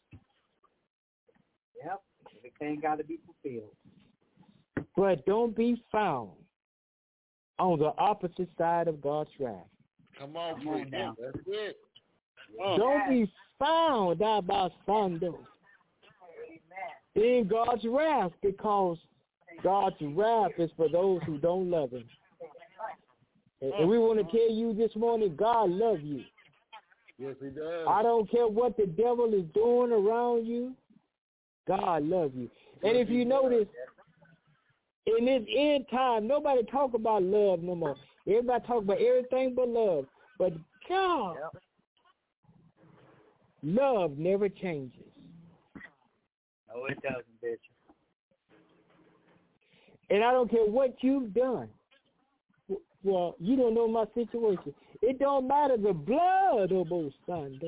Yep. Everything got to be fulfilled. But don't be found on the opposite side of God's wrath. Come on now. That's it. Don't be found out by Sando in God's wrath, because God's wrath is for those who don't love him. And we want to tell you this morning, God loves you. Yes, he does. I don't care what the devil is doing around you. God loves you. And if you notice, in this end time, nobody talk about love no more. Everybody talk about everything but love. But God, love never changes. No, it doesn't, Bishop. And I don't care what you've done. Well, you don't know my situation. It don't matter. The blood of both sons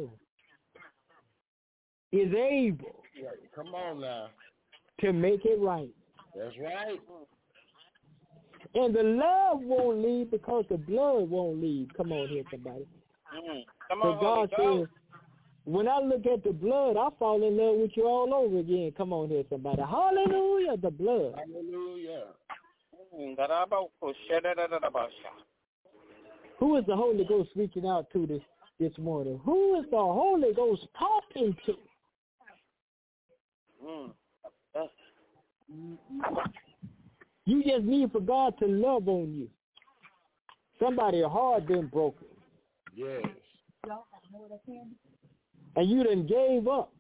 is able. Come on now. To make it right. That's right. And the love won't leave because the blood won't leave. Come on here, somebody. Come so on, God says, when I look at the blood, I fall in love with you all over again. Come on here, somebody. Hallelujah, the blood. Hallelujah. Who is the Holy Ghost reaching out to this morning? Who is the Holy Ghost talking to? You just need for God to love on you. Somebody's heart been broken. Yes. And you done gave up.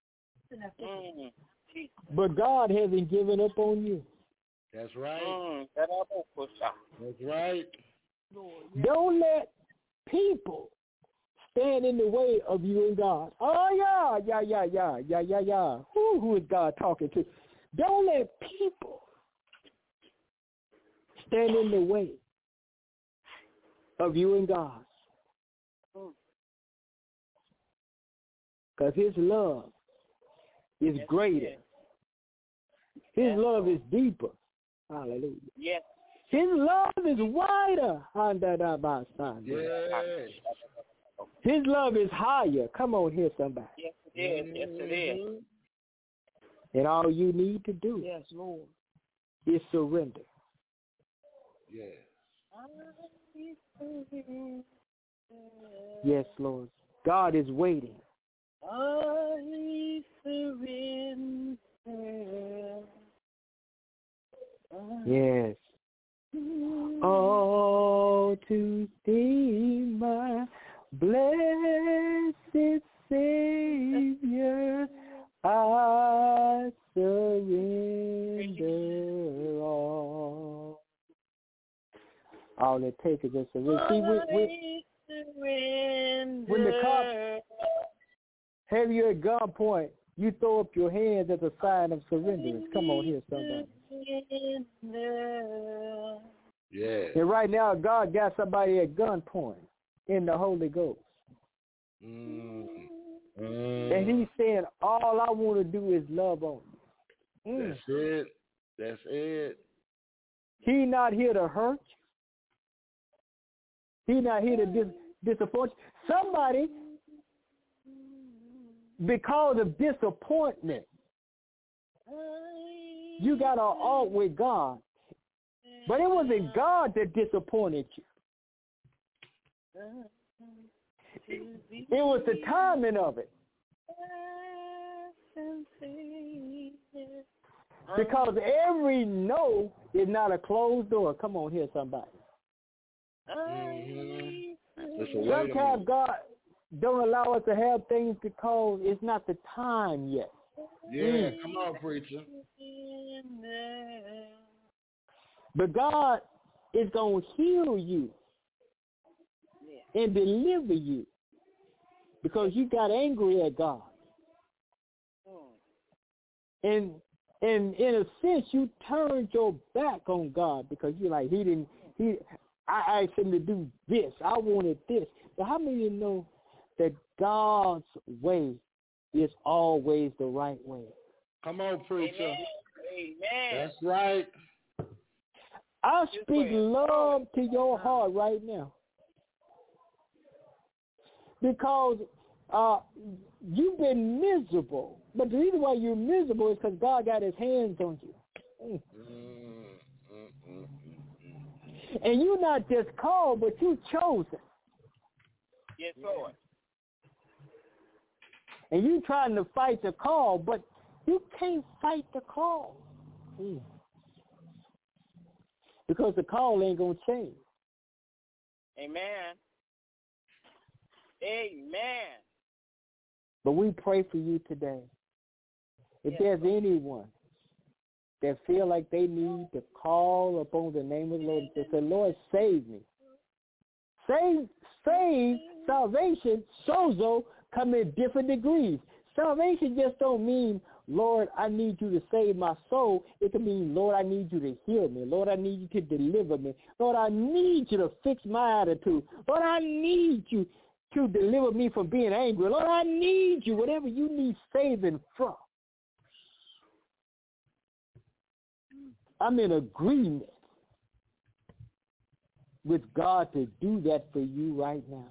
But God hasn't given up on you. That's right. That's right. Don't let people stand in the way of you and God. Oh, yeah. Who is God talking to? Don't let people stand in the way of you and God. Because his love is greater. His love is deeper. Hallelujah. Yes. His love is wider. Yes. His love is higher. Come on here, somebody. Yes, it is. Yes, it is. And all you need to do Yes, Lord. is surrender. Yes. Yes, Lord. God is waiting. I surrender. Yes. Oh, to thee, my blessed Savior, I surrender all. All it takes is just a surrender. When the cops have you at gunpoint, you throw up your hands as a sign of surrender. Come on here, somebody. Yeah. And right now, God got somebody at gunpoint in the Holy Ghost. And he's saying, all I want to do is love on you. That's it. That's it. He not here to hurt you. He not here to disappoint you. Somebody, because of disappointment, you got to alt with God. But it wasn't God that disappointed you. It was the timing of it. Because every no is not a closed door. Come on here, somebody. Sometimes God don't allow us to have things because it's not the time yet. Yeah, come on, preacher. But God is going to heal you and deliver you because you got angry at God. And in a sense, you turned your back on God because you're like, I asked him to do this. I wanted this. But how many of you know that God's way is always the right way? Come on, preacher. Amen. That's right. I speak love to your heart right now. Because you've been miserable. But the reason why you're miserable is because God got his hands on you. And you're not just called, but you're chosen. Yes, Lord. And you're trying to fight the call, but you can't fight the call. Because the call ain't going to change. Amen. Amen. But we pray for you today. If there's anyone that feel like they need to call upon the name of the Lord, they say, Lord, save me. Save, salvation, sozo, come in different degrees. Salvation just don't mean, Lord, I need you to save my soul. It can mean, Lord, I need you to heal me. Lord, I need you to deliver me. Lord, I need you to fix my attitude. Lord, I need you to deliver me from being angry. Lord, I need you, whatever you need saving from. I'm in agreement with God to do that for you right now.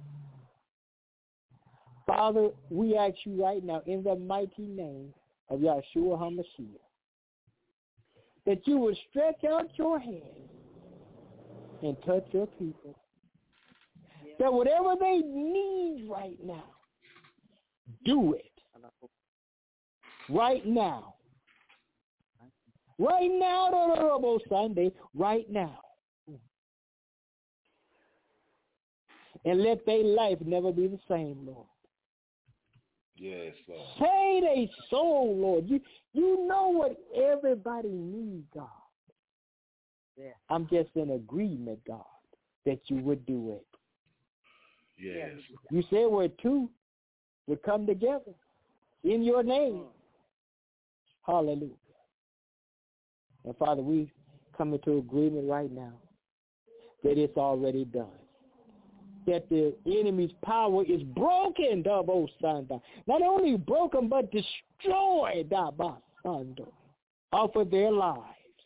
Father, we ask you right now in the mighty name of Yahshua HaMashiach that you would stretch out your hand and touch your people. That whatever they need right now, do it. Right now. Right now, Sunday, right now. And let their life never be the same, Lord. Yes, Lord. Save their soul, Lord. You know what everybody needs, God. Yeah. I'm just in agreement, God, that you would do it. Yes. You said where two would come together in your name. Hallelujah. And Father, we come into agreement right now that it's already done. That the enemy's power is broken, double Sanda. Not only broken, but destroyed, double Sanda, off of their lives.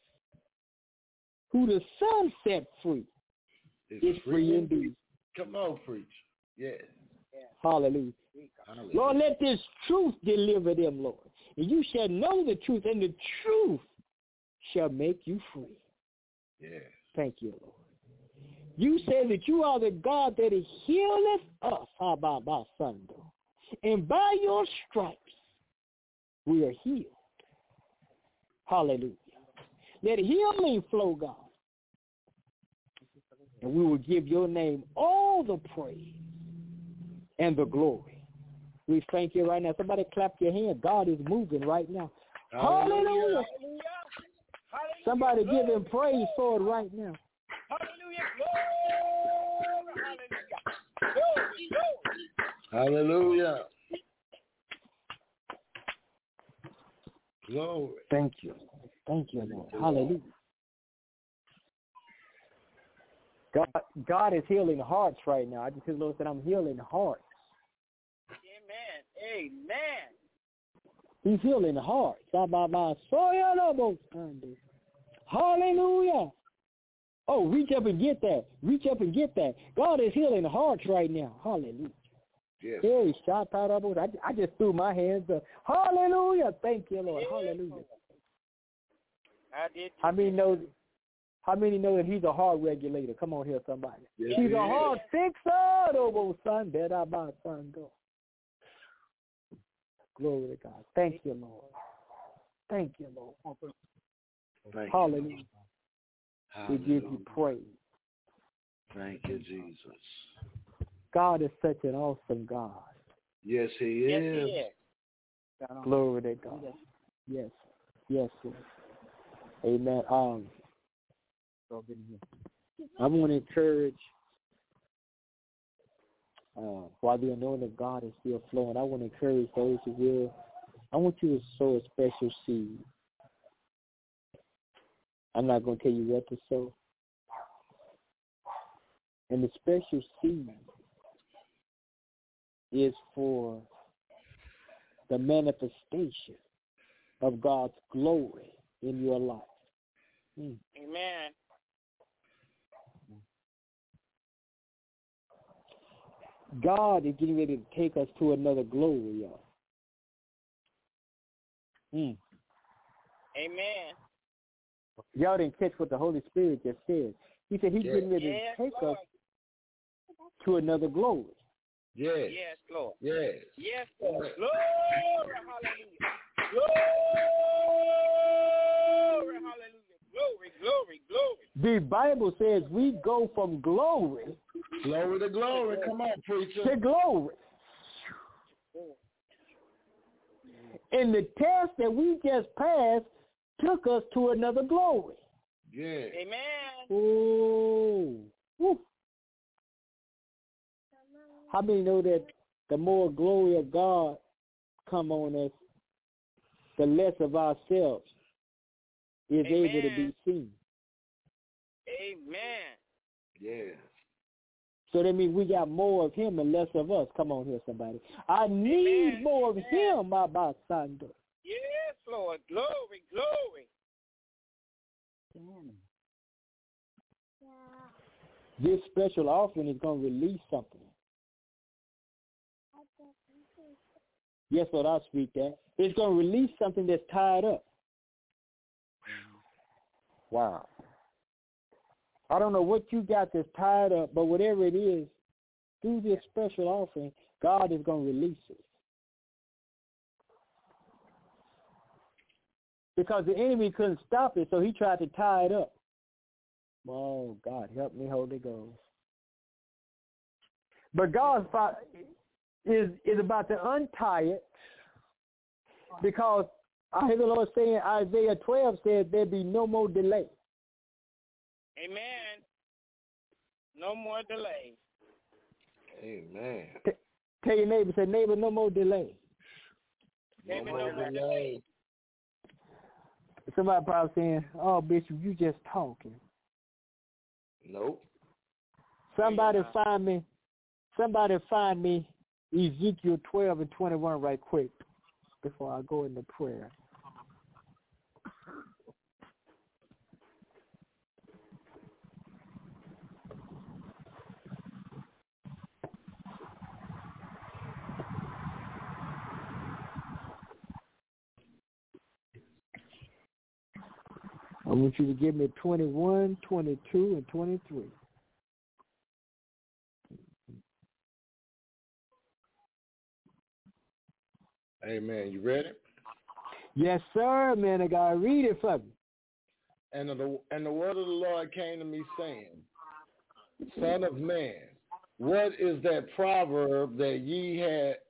Who the Son set free is free indeed. Come on, preach. Yes. Hallelujah. Hallelujah. Lord, let this truth deliver them, Lord. And you shall know the truth, and the truth shall make you free. Yes. Thank you, Lord. You say that you are the God that healeth us, and by your stripes we are healed. Hallelujah. Let healing flow, God. And we will give your name all the praise and the glory. We thank you right now. Somebody clap your hand. God is moving right now. Hallelujah. Somebody give him praise for it right now. Hallelujah. Glory. Thank you. Thank you, Lord. Hallelujah. God is healing hearts right now. I just hear the Lord said, I'm healing hearts. Amen. Amen. He's healing hearts. Hallelujah. Oh, reach up and get that. Reach up and get that. God is healing hearts right now. Hallelujah. Yes. Hey, I just threw my hands up. Hallelujah. Thank you, Lord. Hallelujah. I did. How many know that he's a heart regulator? Come on here, somebody. Yes, he's a heart fixer. Glory to God. Thank you, Lord. Thank you, Lord. Thank Hallelujah. You, we give you praise. Thank you, Jesus. God is such an awesome God. Yes, he is. Yes, he is. Glory to God. Yes. Yes, Lord. Amen. I want to encourage, while the anointing of God is still flowing, I want to encourage those who will. I want you to sow a special seed. I'm not going to tell you what to sow. And the special seed is for the manifestation of God's glory in your life. Amen. God is getting ready to take us to another glory, y'all. Amen. Y'all didn't catch what the Holy Spirit just said. He said he's getting ready to take us to another glory. Yes. Yes, Lord. Yes. Yes, Lord. Glory, hallelujah. Glory, hallelujah. Glory, glory, glory. The Bible says we go from glory. Glory to glory. Come on, preacher. To glory. And the test that we just passed took us to another glory. Yeah. Amen. Oh. Woo. How many know that the more glory of God come on us, the less of ourselves is able to be seen? Amen. Yes. So that means we got more of him and less of us. Come on here, somebody. I need more of him, my Sando. Yes, Lord. Glory, glory. This special offering is going to release something. Yes, Lord, I'll speak that. It's going to release something that's tied up. Wow. I don't know what you got that's tied up, but whatever it is, through this special offering, God is going to release it. Because the enemy couldn't stop it, so he tried to tie it up. Oh, God, help me, Holy Ghost. But God is about to untie it, because I hear the Lord saying, Isaiah 12 says there be no more delay. Amen. No more delay. Amen. Tell your neighbor, say, neighbor, no more delay. No more delay. Somebody probably saying, oh, Bishop, you just talking. Nope. Somebody find me Ezekiel 12 and 21 right quick before I go into prayer. I want you to give me 21, 22, and 23. Amen. You ready? Yes, sir, man. I got to read it for me. And the word of the Lord came to me, saying, Son of man, what is that proverb that ye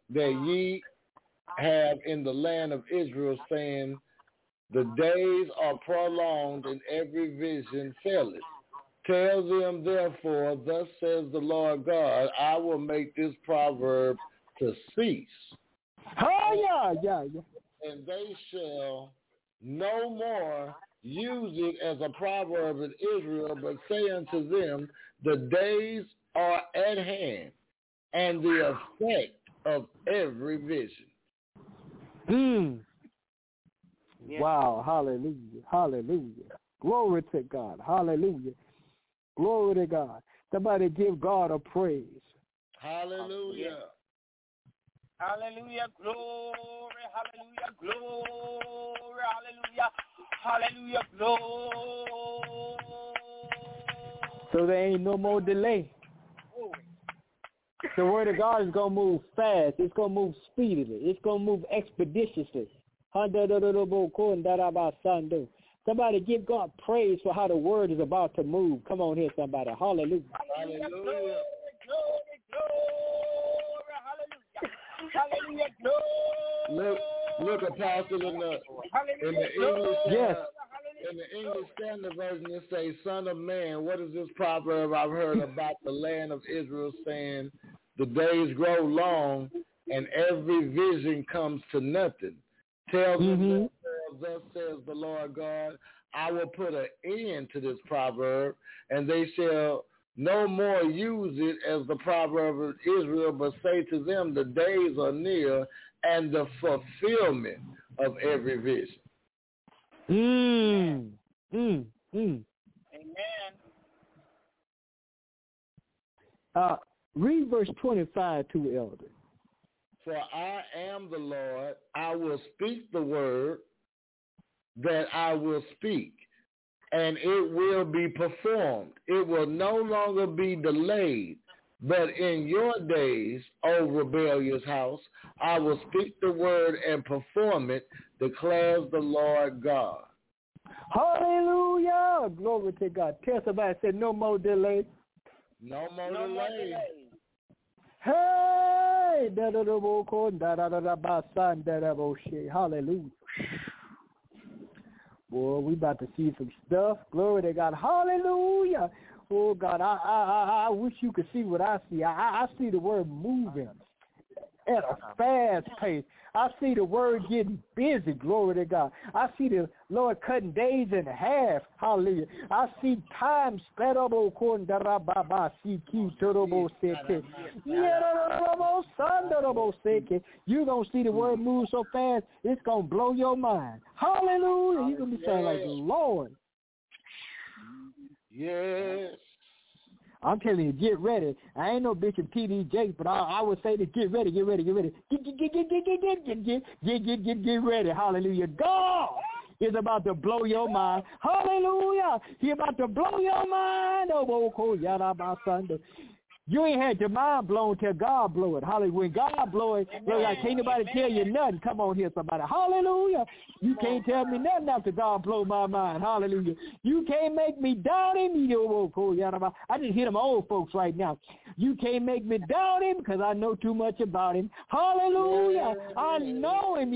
have in the land of Israel, saying, the days are prolonged and every vision faileth. Tell them therefore, thus says the Lord God, I will make this proverb to cease. Oh, yeah. And they shall no more use it as a proverb in Israel, but say unto them, the days are at hand, and the effect of every vision. Yeah. Wow, hallelujah. Glory to God, hallelujah. Glory to God. Somebody give God a praise. Hallelujah. Hallelujah, glory, hallelujah, glory, hallelujah, glory. So there ain't no more delay. The word of God is going to move fast. It's going to move speedily. It's going to move expeditiously. Somebody give God praise for how the word is about to move. Come on here, somebody. Hallelujah. Hallelujah. Glory, hallelujah, glory. Look, Apostle, in the English Standard Version, it says, Son of man, what is this proverb I've heard about the land of Israel, saying, the days grow long and every vision comes to nothing. Tell them, thus says the Lord God, I will put an end to this proverb, and they shall no more use it as the proverb of Israel, but say to them, the days are near, and the fulfillment of every vision. Amen. Read verse 25 to Elder. For I am the Lord, I will speak the word that I will speak, and it will be performed. It will no longer be delayed, but in your days, O rebellious house, I will speak the word and perform it, declares the Lord God. Hallelujah! Glory to God. Tell somebody, say, no more delay. No more delay. Hey! Hallelujah. Boy, we about to see some stuff. Glory to God. Hallelujah. Oh, God, I wish you could see what I see. I see the word moving at a fast pace. I see the word getting busy. Glory to God. I see the Lord cutting days in half. Hallelujah. I see time sped up. You're going to see the word move so fast, it's going to blow your mind. Hallelujah. You're going to be saying like, Lord. Yes. I'm telling you, get ready. I ain't no Bishop T.D. Jakes, but I would say to get ready. Get ready. Hallelujah. God is about to blow your mind. Hallelujah. He's about to blow your mind. You ain't had your mind blown till God blow it. Hallelujah. When God blow it, can't nobody tell you nothing. Come on here, somebody. Hallelujah. You can't tell me nothing after God blow my mind. Hallelujah. You can't make me doubt him. I just hear them old folks right now. You can't make me doubt him because I know too much about him. Hallelujah. I know him.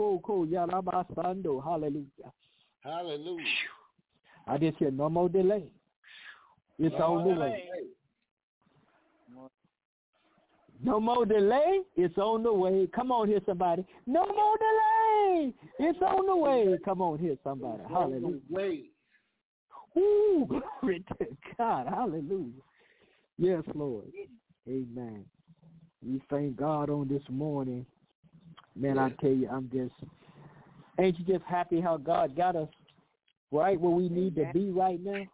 Hallelujah. Hallelujah. I just hear no more delay. It's on the way. No more delay. It's on the way. Come on here, somebody. No more delay. It's on the way. Come on here, somebody. Hallelujah. Wait. Ooh, glory to God. Hallelujah. Yes, Lord. Amen. We thank God on this morning. Man, I tell you, ain't you just happy how God got us right where we need to be right now?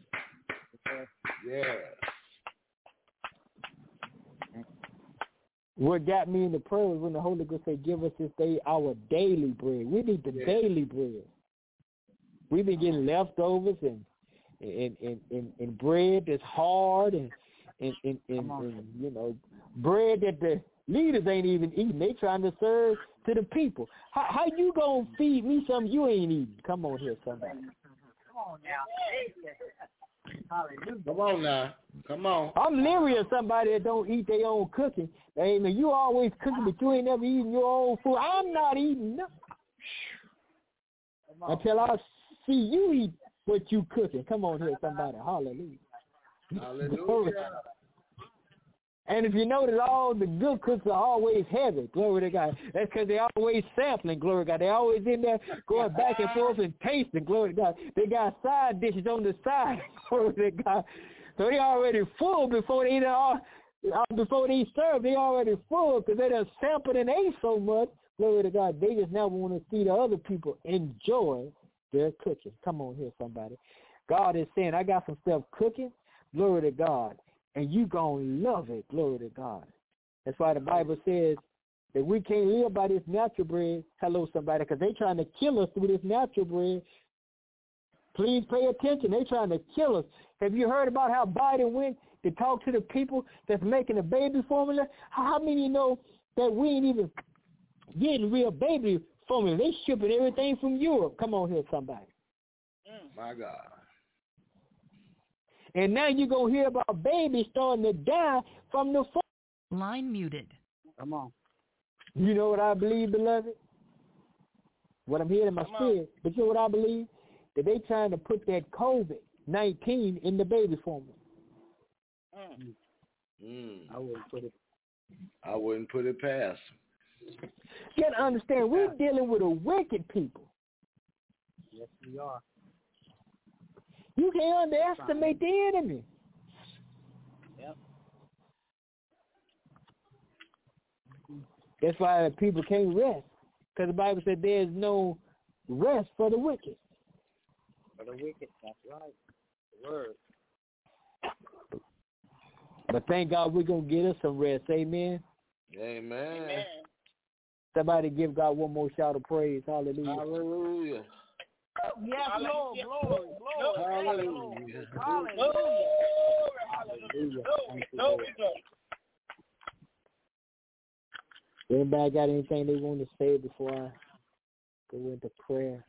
Yeah. What got me in the prayer was when the Holy Ghost said, give us this day our daily bread. We need the daily bread. We've been getting leftovers and bread that's hard and you know, bread that the leaders ain't even eating. They trying to serve to the people. How you gonna feed me something you ain't eating? Come on here, somebody. Come on now. Hallelujah. Come on now. Come on. I'm leery of somebody that don't eat their own cooking. Amen. You always cooking, but you ain't never eating your own food. I'm not eating nothing until I see you eat what you cooking. Come on here, somebody. Hallelujah. Hallelujah. And if you notice, all the good cooks are always heavy. Glory to God. That's because they're always sampling. Glory to God. They're always in there going back and forth and tasting. Glory to God. They got side dishes on the side. Glory to God. So they already full before they serve. They already full because they done sampled and ate so much. Glory to God. They just never want to see the other people enjoy their cooking. Come on here, somebody. God is saying, I got some stuff cooking. Glory to God. And you going to love it. Glory to God. That's why the Bible says that we can't live by this natural bread. Hello, somebody, because they trying to kill us through this natural bread. Please pay attention. They trying to kill us. Have you heard about how Biden went to talk to the people that's making the baby formula? How many know that we ain't even getting real baby formula? They shipping everything from Europe. Come on here, somebody. My God. And now you're going to hear about babies starting to die from the formula. Line muted. Come on. You know what I believe, beloved? What I'm hearing in my spirit. But you know what I believe? That they trying to put that COVID-19 in the baby formula. I wouldn't put it past. You got to understand, we're dealing with a wicked people. Yes, we are. You can't underestimate the enemy. Yep. That's why people can't rest. Because the Bible said there's no rest for the wicked. For the wicked, that's right. The word. But thank God we're going to get us some rest. Amen? Amen. Somebody give God one more shout of praise. Hallelujah. Hallelujah. Yes, Lord. Glory. Hallelujah. Hallelujah. Anybody got anything they want to say before I go into prayer?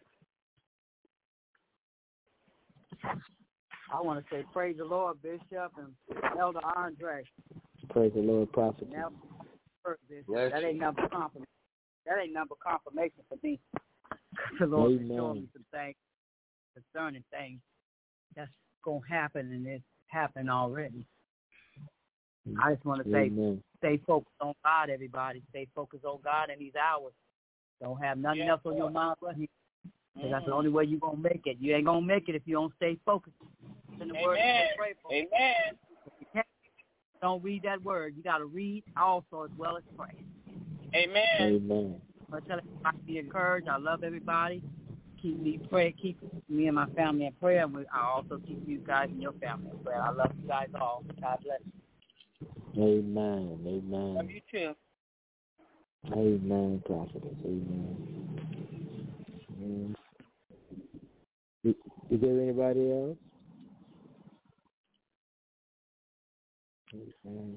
I want to say praise the Lord, Bishop and Elder Andre. Praise the Lord, Prophet. Now, that ain't number confirmation. That ain't number confirmation for me. The Lord is showing me some things, concerning things that's going to happen, and it's happened already. I just want to say, stay focused on God, everybody. Stay focused on God in these hours. Don't have nothing else on your mind but Him. That's the only way you're going to make it. You ain't going to make it if you don't stay focused. In the word, pray for. Amen. If you don't read that word. You got to read also as well as pray. Amen. Amen. I tell everybody, be encouraged. I love everybody. Keep me and my family in prayer. And I also keep you guys and your family in prayer. I love you guys all. God bless you. Amen. Amen. Love you too. Amen, Prophetess. Amen. Is there anybody else? Amen.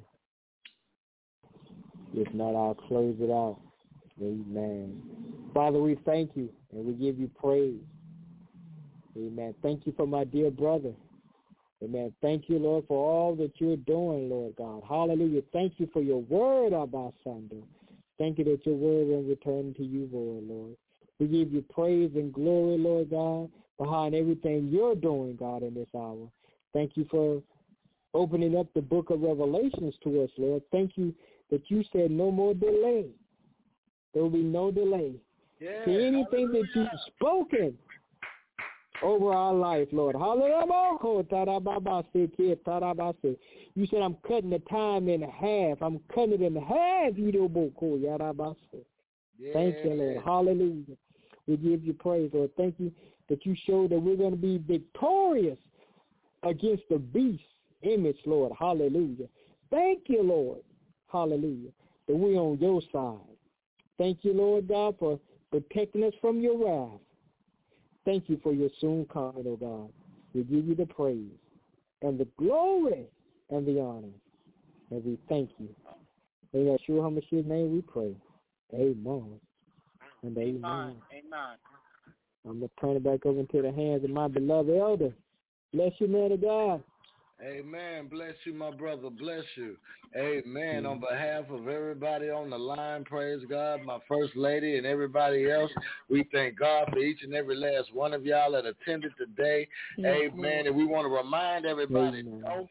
If not, I'll close it out. Amen. Father, we thank you and we give you praise. Amen. Thank you for my dear brother. Amen. Thank you, Lord, for all that you're doing, Lord God. Hallelujah. Thank you for your word, Abba Sunday. Thank you that your word will return to you, Lord. We give you praise and glory, Lord God, behind everything you're doing, God, in this hour. Thank you for opening up the book of Revelations to us, Lord. Thank you that you said no more delay. There will be no delay to anything that you've spoken over our life, Lord. You said I'm cutting the time in half. I'm cutting it in half. Thank you, Lord. Hallelujah. We give you praise, Lord. Thank you that you showed that we're going to be victorious against the beast image, Lord. Hallelujah. Thank you, Lord. Hallelujah. That we're on your side. Thank you, Lord God, for protecting us from your wrath. Thank you for your soon coming, oh God. We give you the praise and the glory and the honor. And we thank you. In Yeshua HaMashiach's name we pray. Amen. And amen. Amen. I'm going to turn it back over into the hands of my beloved elder. Bless you, man of God. Amen. Bless you, my brother. Bless you. Amen. On behalf of everybody on the line, praise God, my first lady and everybody else, we thank God for each and every last one of y'all that attended today. Amen. And we want to remind everybody, don't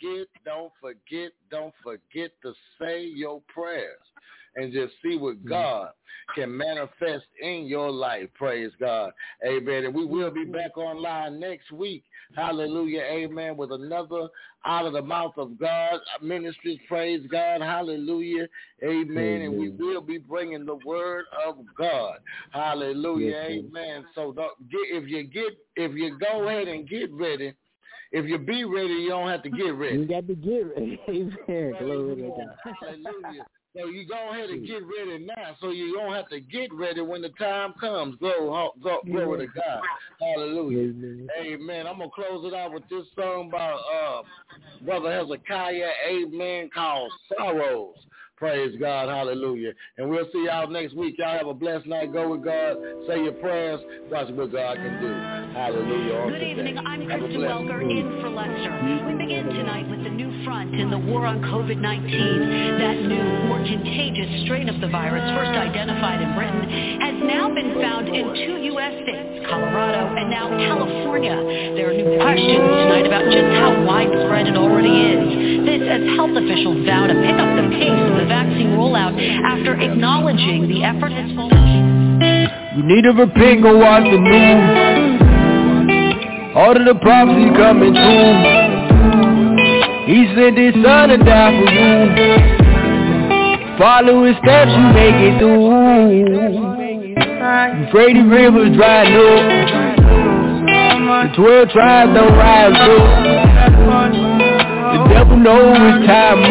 forget to say your prayers and just see what God can manifest in your life. Praise God. Amen. And we will be back online next week. Hallelujah. Amen. With another Out of the Mouth of God ministries. Praise God. Hallelujah. Amen. And we will be bringing the word of God. Hallelujah. Amen. So if you go ahead and get ready, if you be ready, you don't have to get ready. You got to get ready. Amen. Glory to God. Hallelujah. So you go ahead and get ready now, so you don't have to get ready when the time comes. Glory to God. Hallelujah. Amen. I'm going to close it out with this song by Brother Hezekiah, amen, called Sorrows. Praise God. Hallelujah. And we'll see y'all next week. Y'all have a blessed night. Go with God. Say your prayers. Watch what God can do. Hallelujah. Good evening. I'm Kristen Welker in for Lester. We begin tonight with the new front in the war on COVID-19. That new, more contagious strain of the virus, first identified in Britain, has now been found in 2 U.S. states, Colorado and now California. There are new questions tonight about just how widespread it already is. This as health officials vow to pick up the pace of the vaccine rollout after acknowledging the effort has fallen. You need to repent, go watch the news. All of the prophecy coming true. He sent his son to die for you. Follow his steps, you make it through. Euphrates rivers drying up. The 12 tribes don't rise up. The devil knows it's time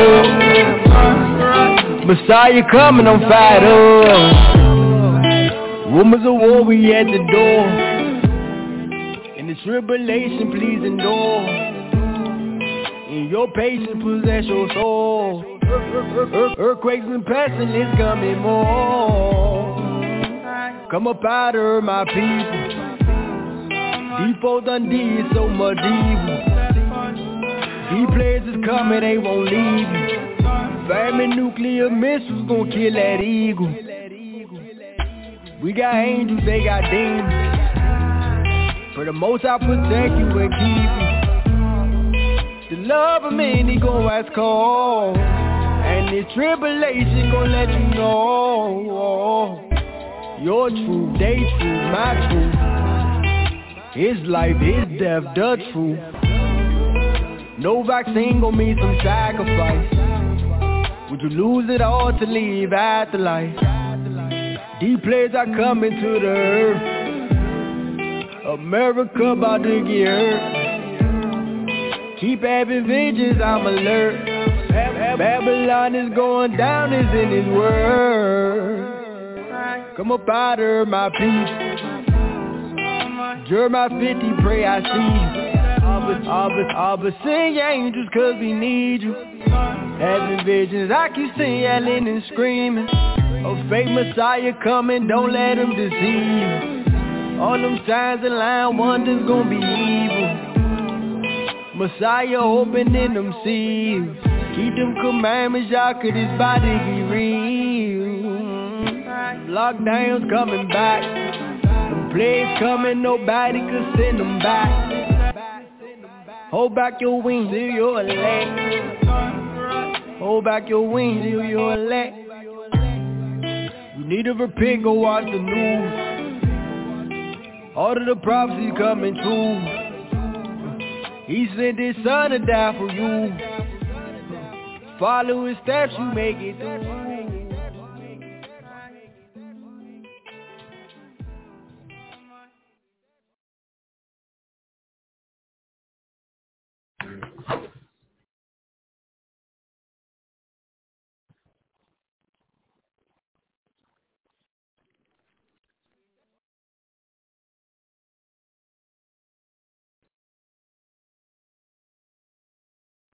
up. Messiah coming on fired up. Rumors of war, we at the door. In the tribulation, please endure. In your patience, possess your soul. Earthquakes and pestilence coming more. Come up out of my people. Depot done did so much evil. These places coming, they won't leave you. Famine, nuclear missiles gon' kill that eagle. We got angels, they got demons. For the most I'll protect you and keep you. The love of many gon' rise cold. And this tribulation gon' let you know. Your truth, they truth, my truth. His life, his death, the truth. No vaccine gon' mean some sacrifice. Would you lose it all to leave afterlife? These plays are coming to the earth. America about to get hurt. Keep having vengeance, I'm alert. Babylon is going down, is in his word. Come up out of my peace. Jeremiah 50, pray I see you. All but sing angels cause we need you. Having visions, I keep seeing yelling and screaming. A fake Messiah coming, don't let him deceive. All them signs and line wonders gon' be evil. Messiah opening them seals. Keep them commandments, y'all, cause this body be real. Lockdowns coming back. Them plagues coming, nobody could send them back. Hold back your wings, till you're elect. Hold back your wings till you're elect. You need to repent, go watch the news. All of the prophecies coming true. He sent his son to die for you. Follow his steps, you make it through.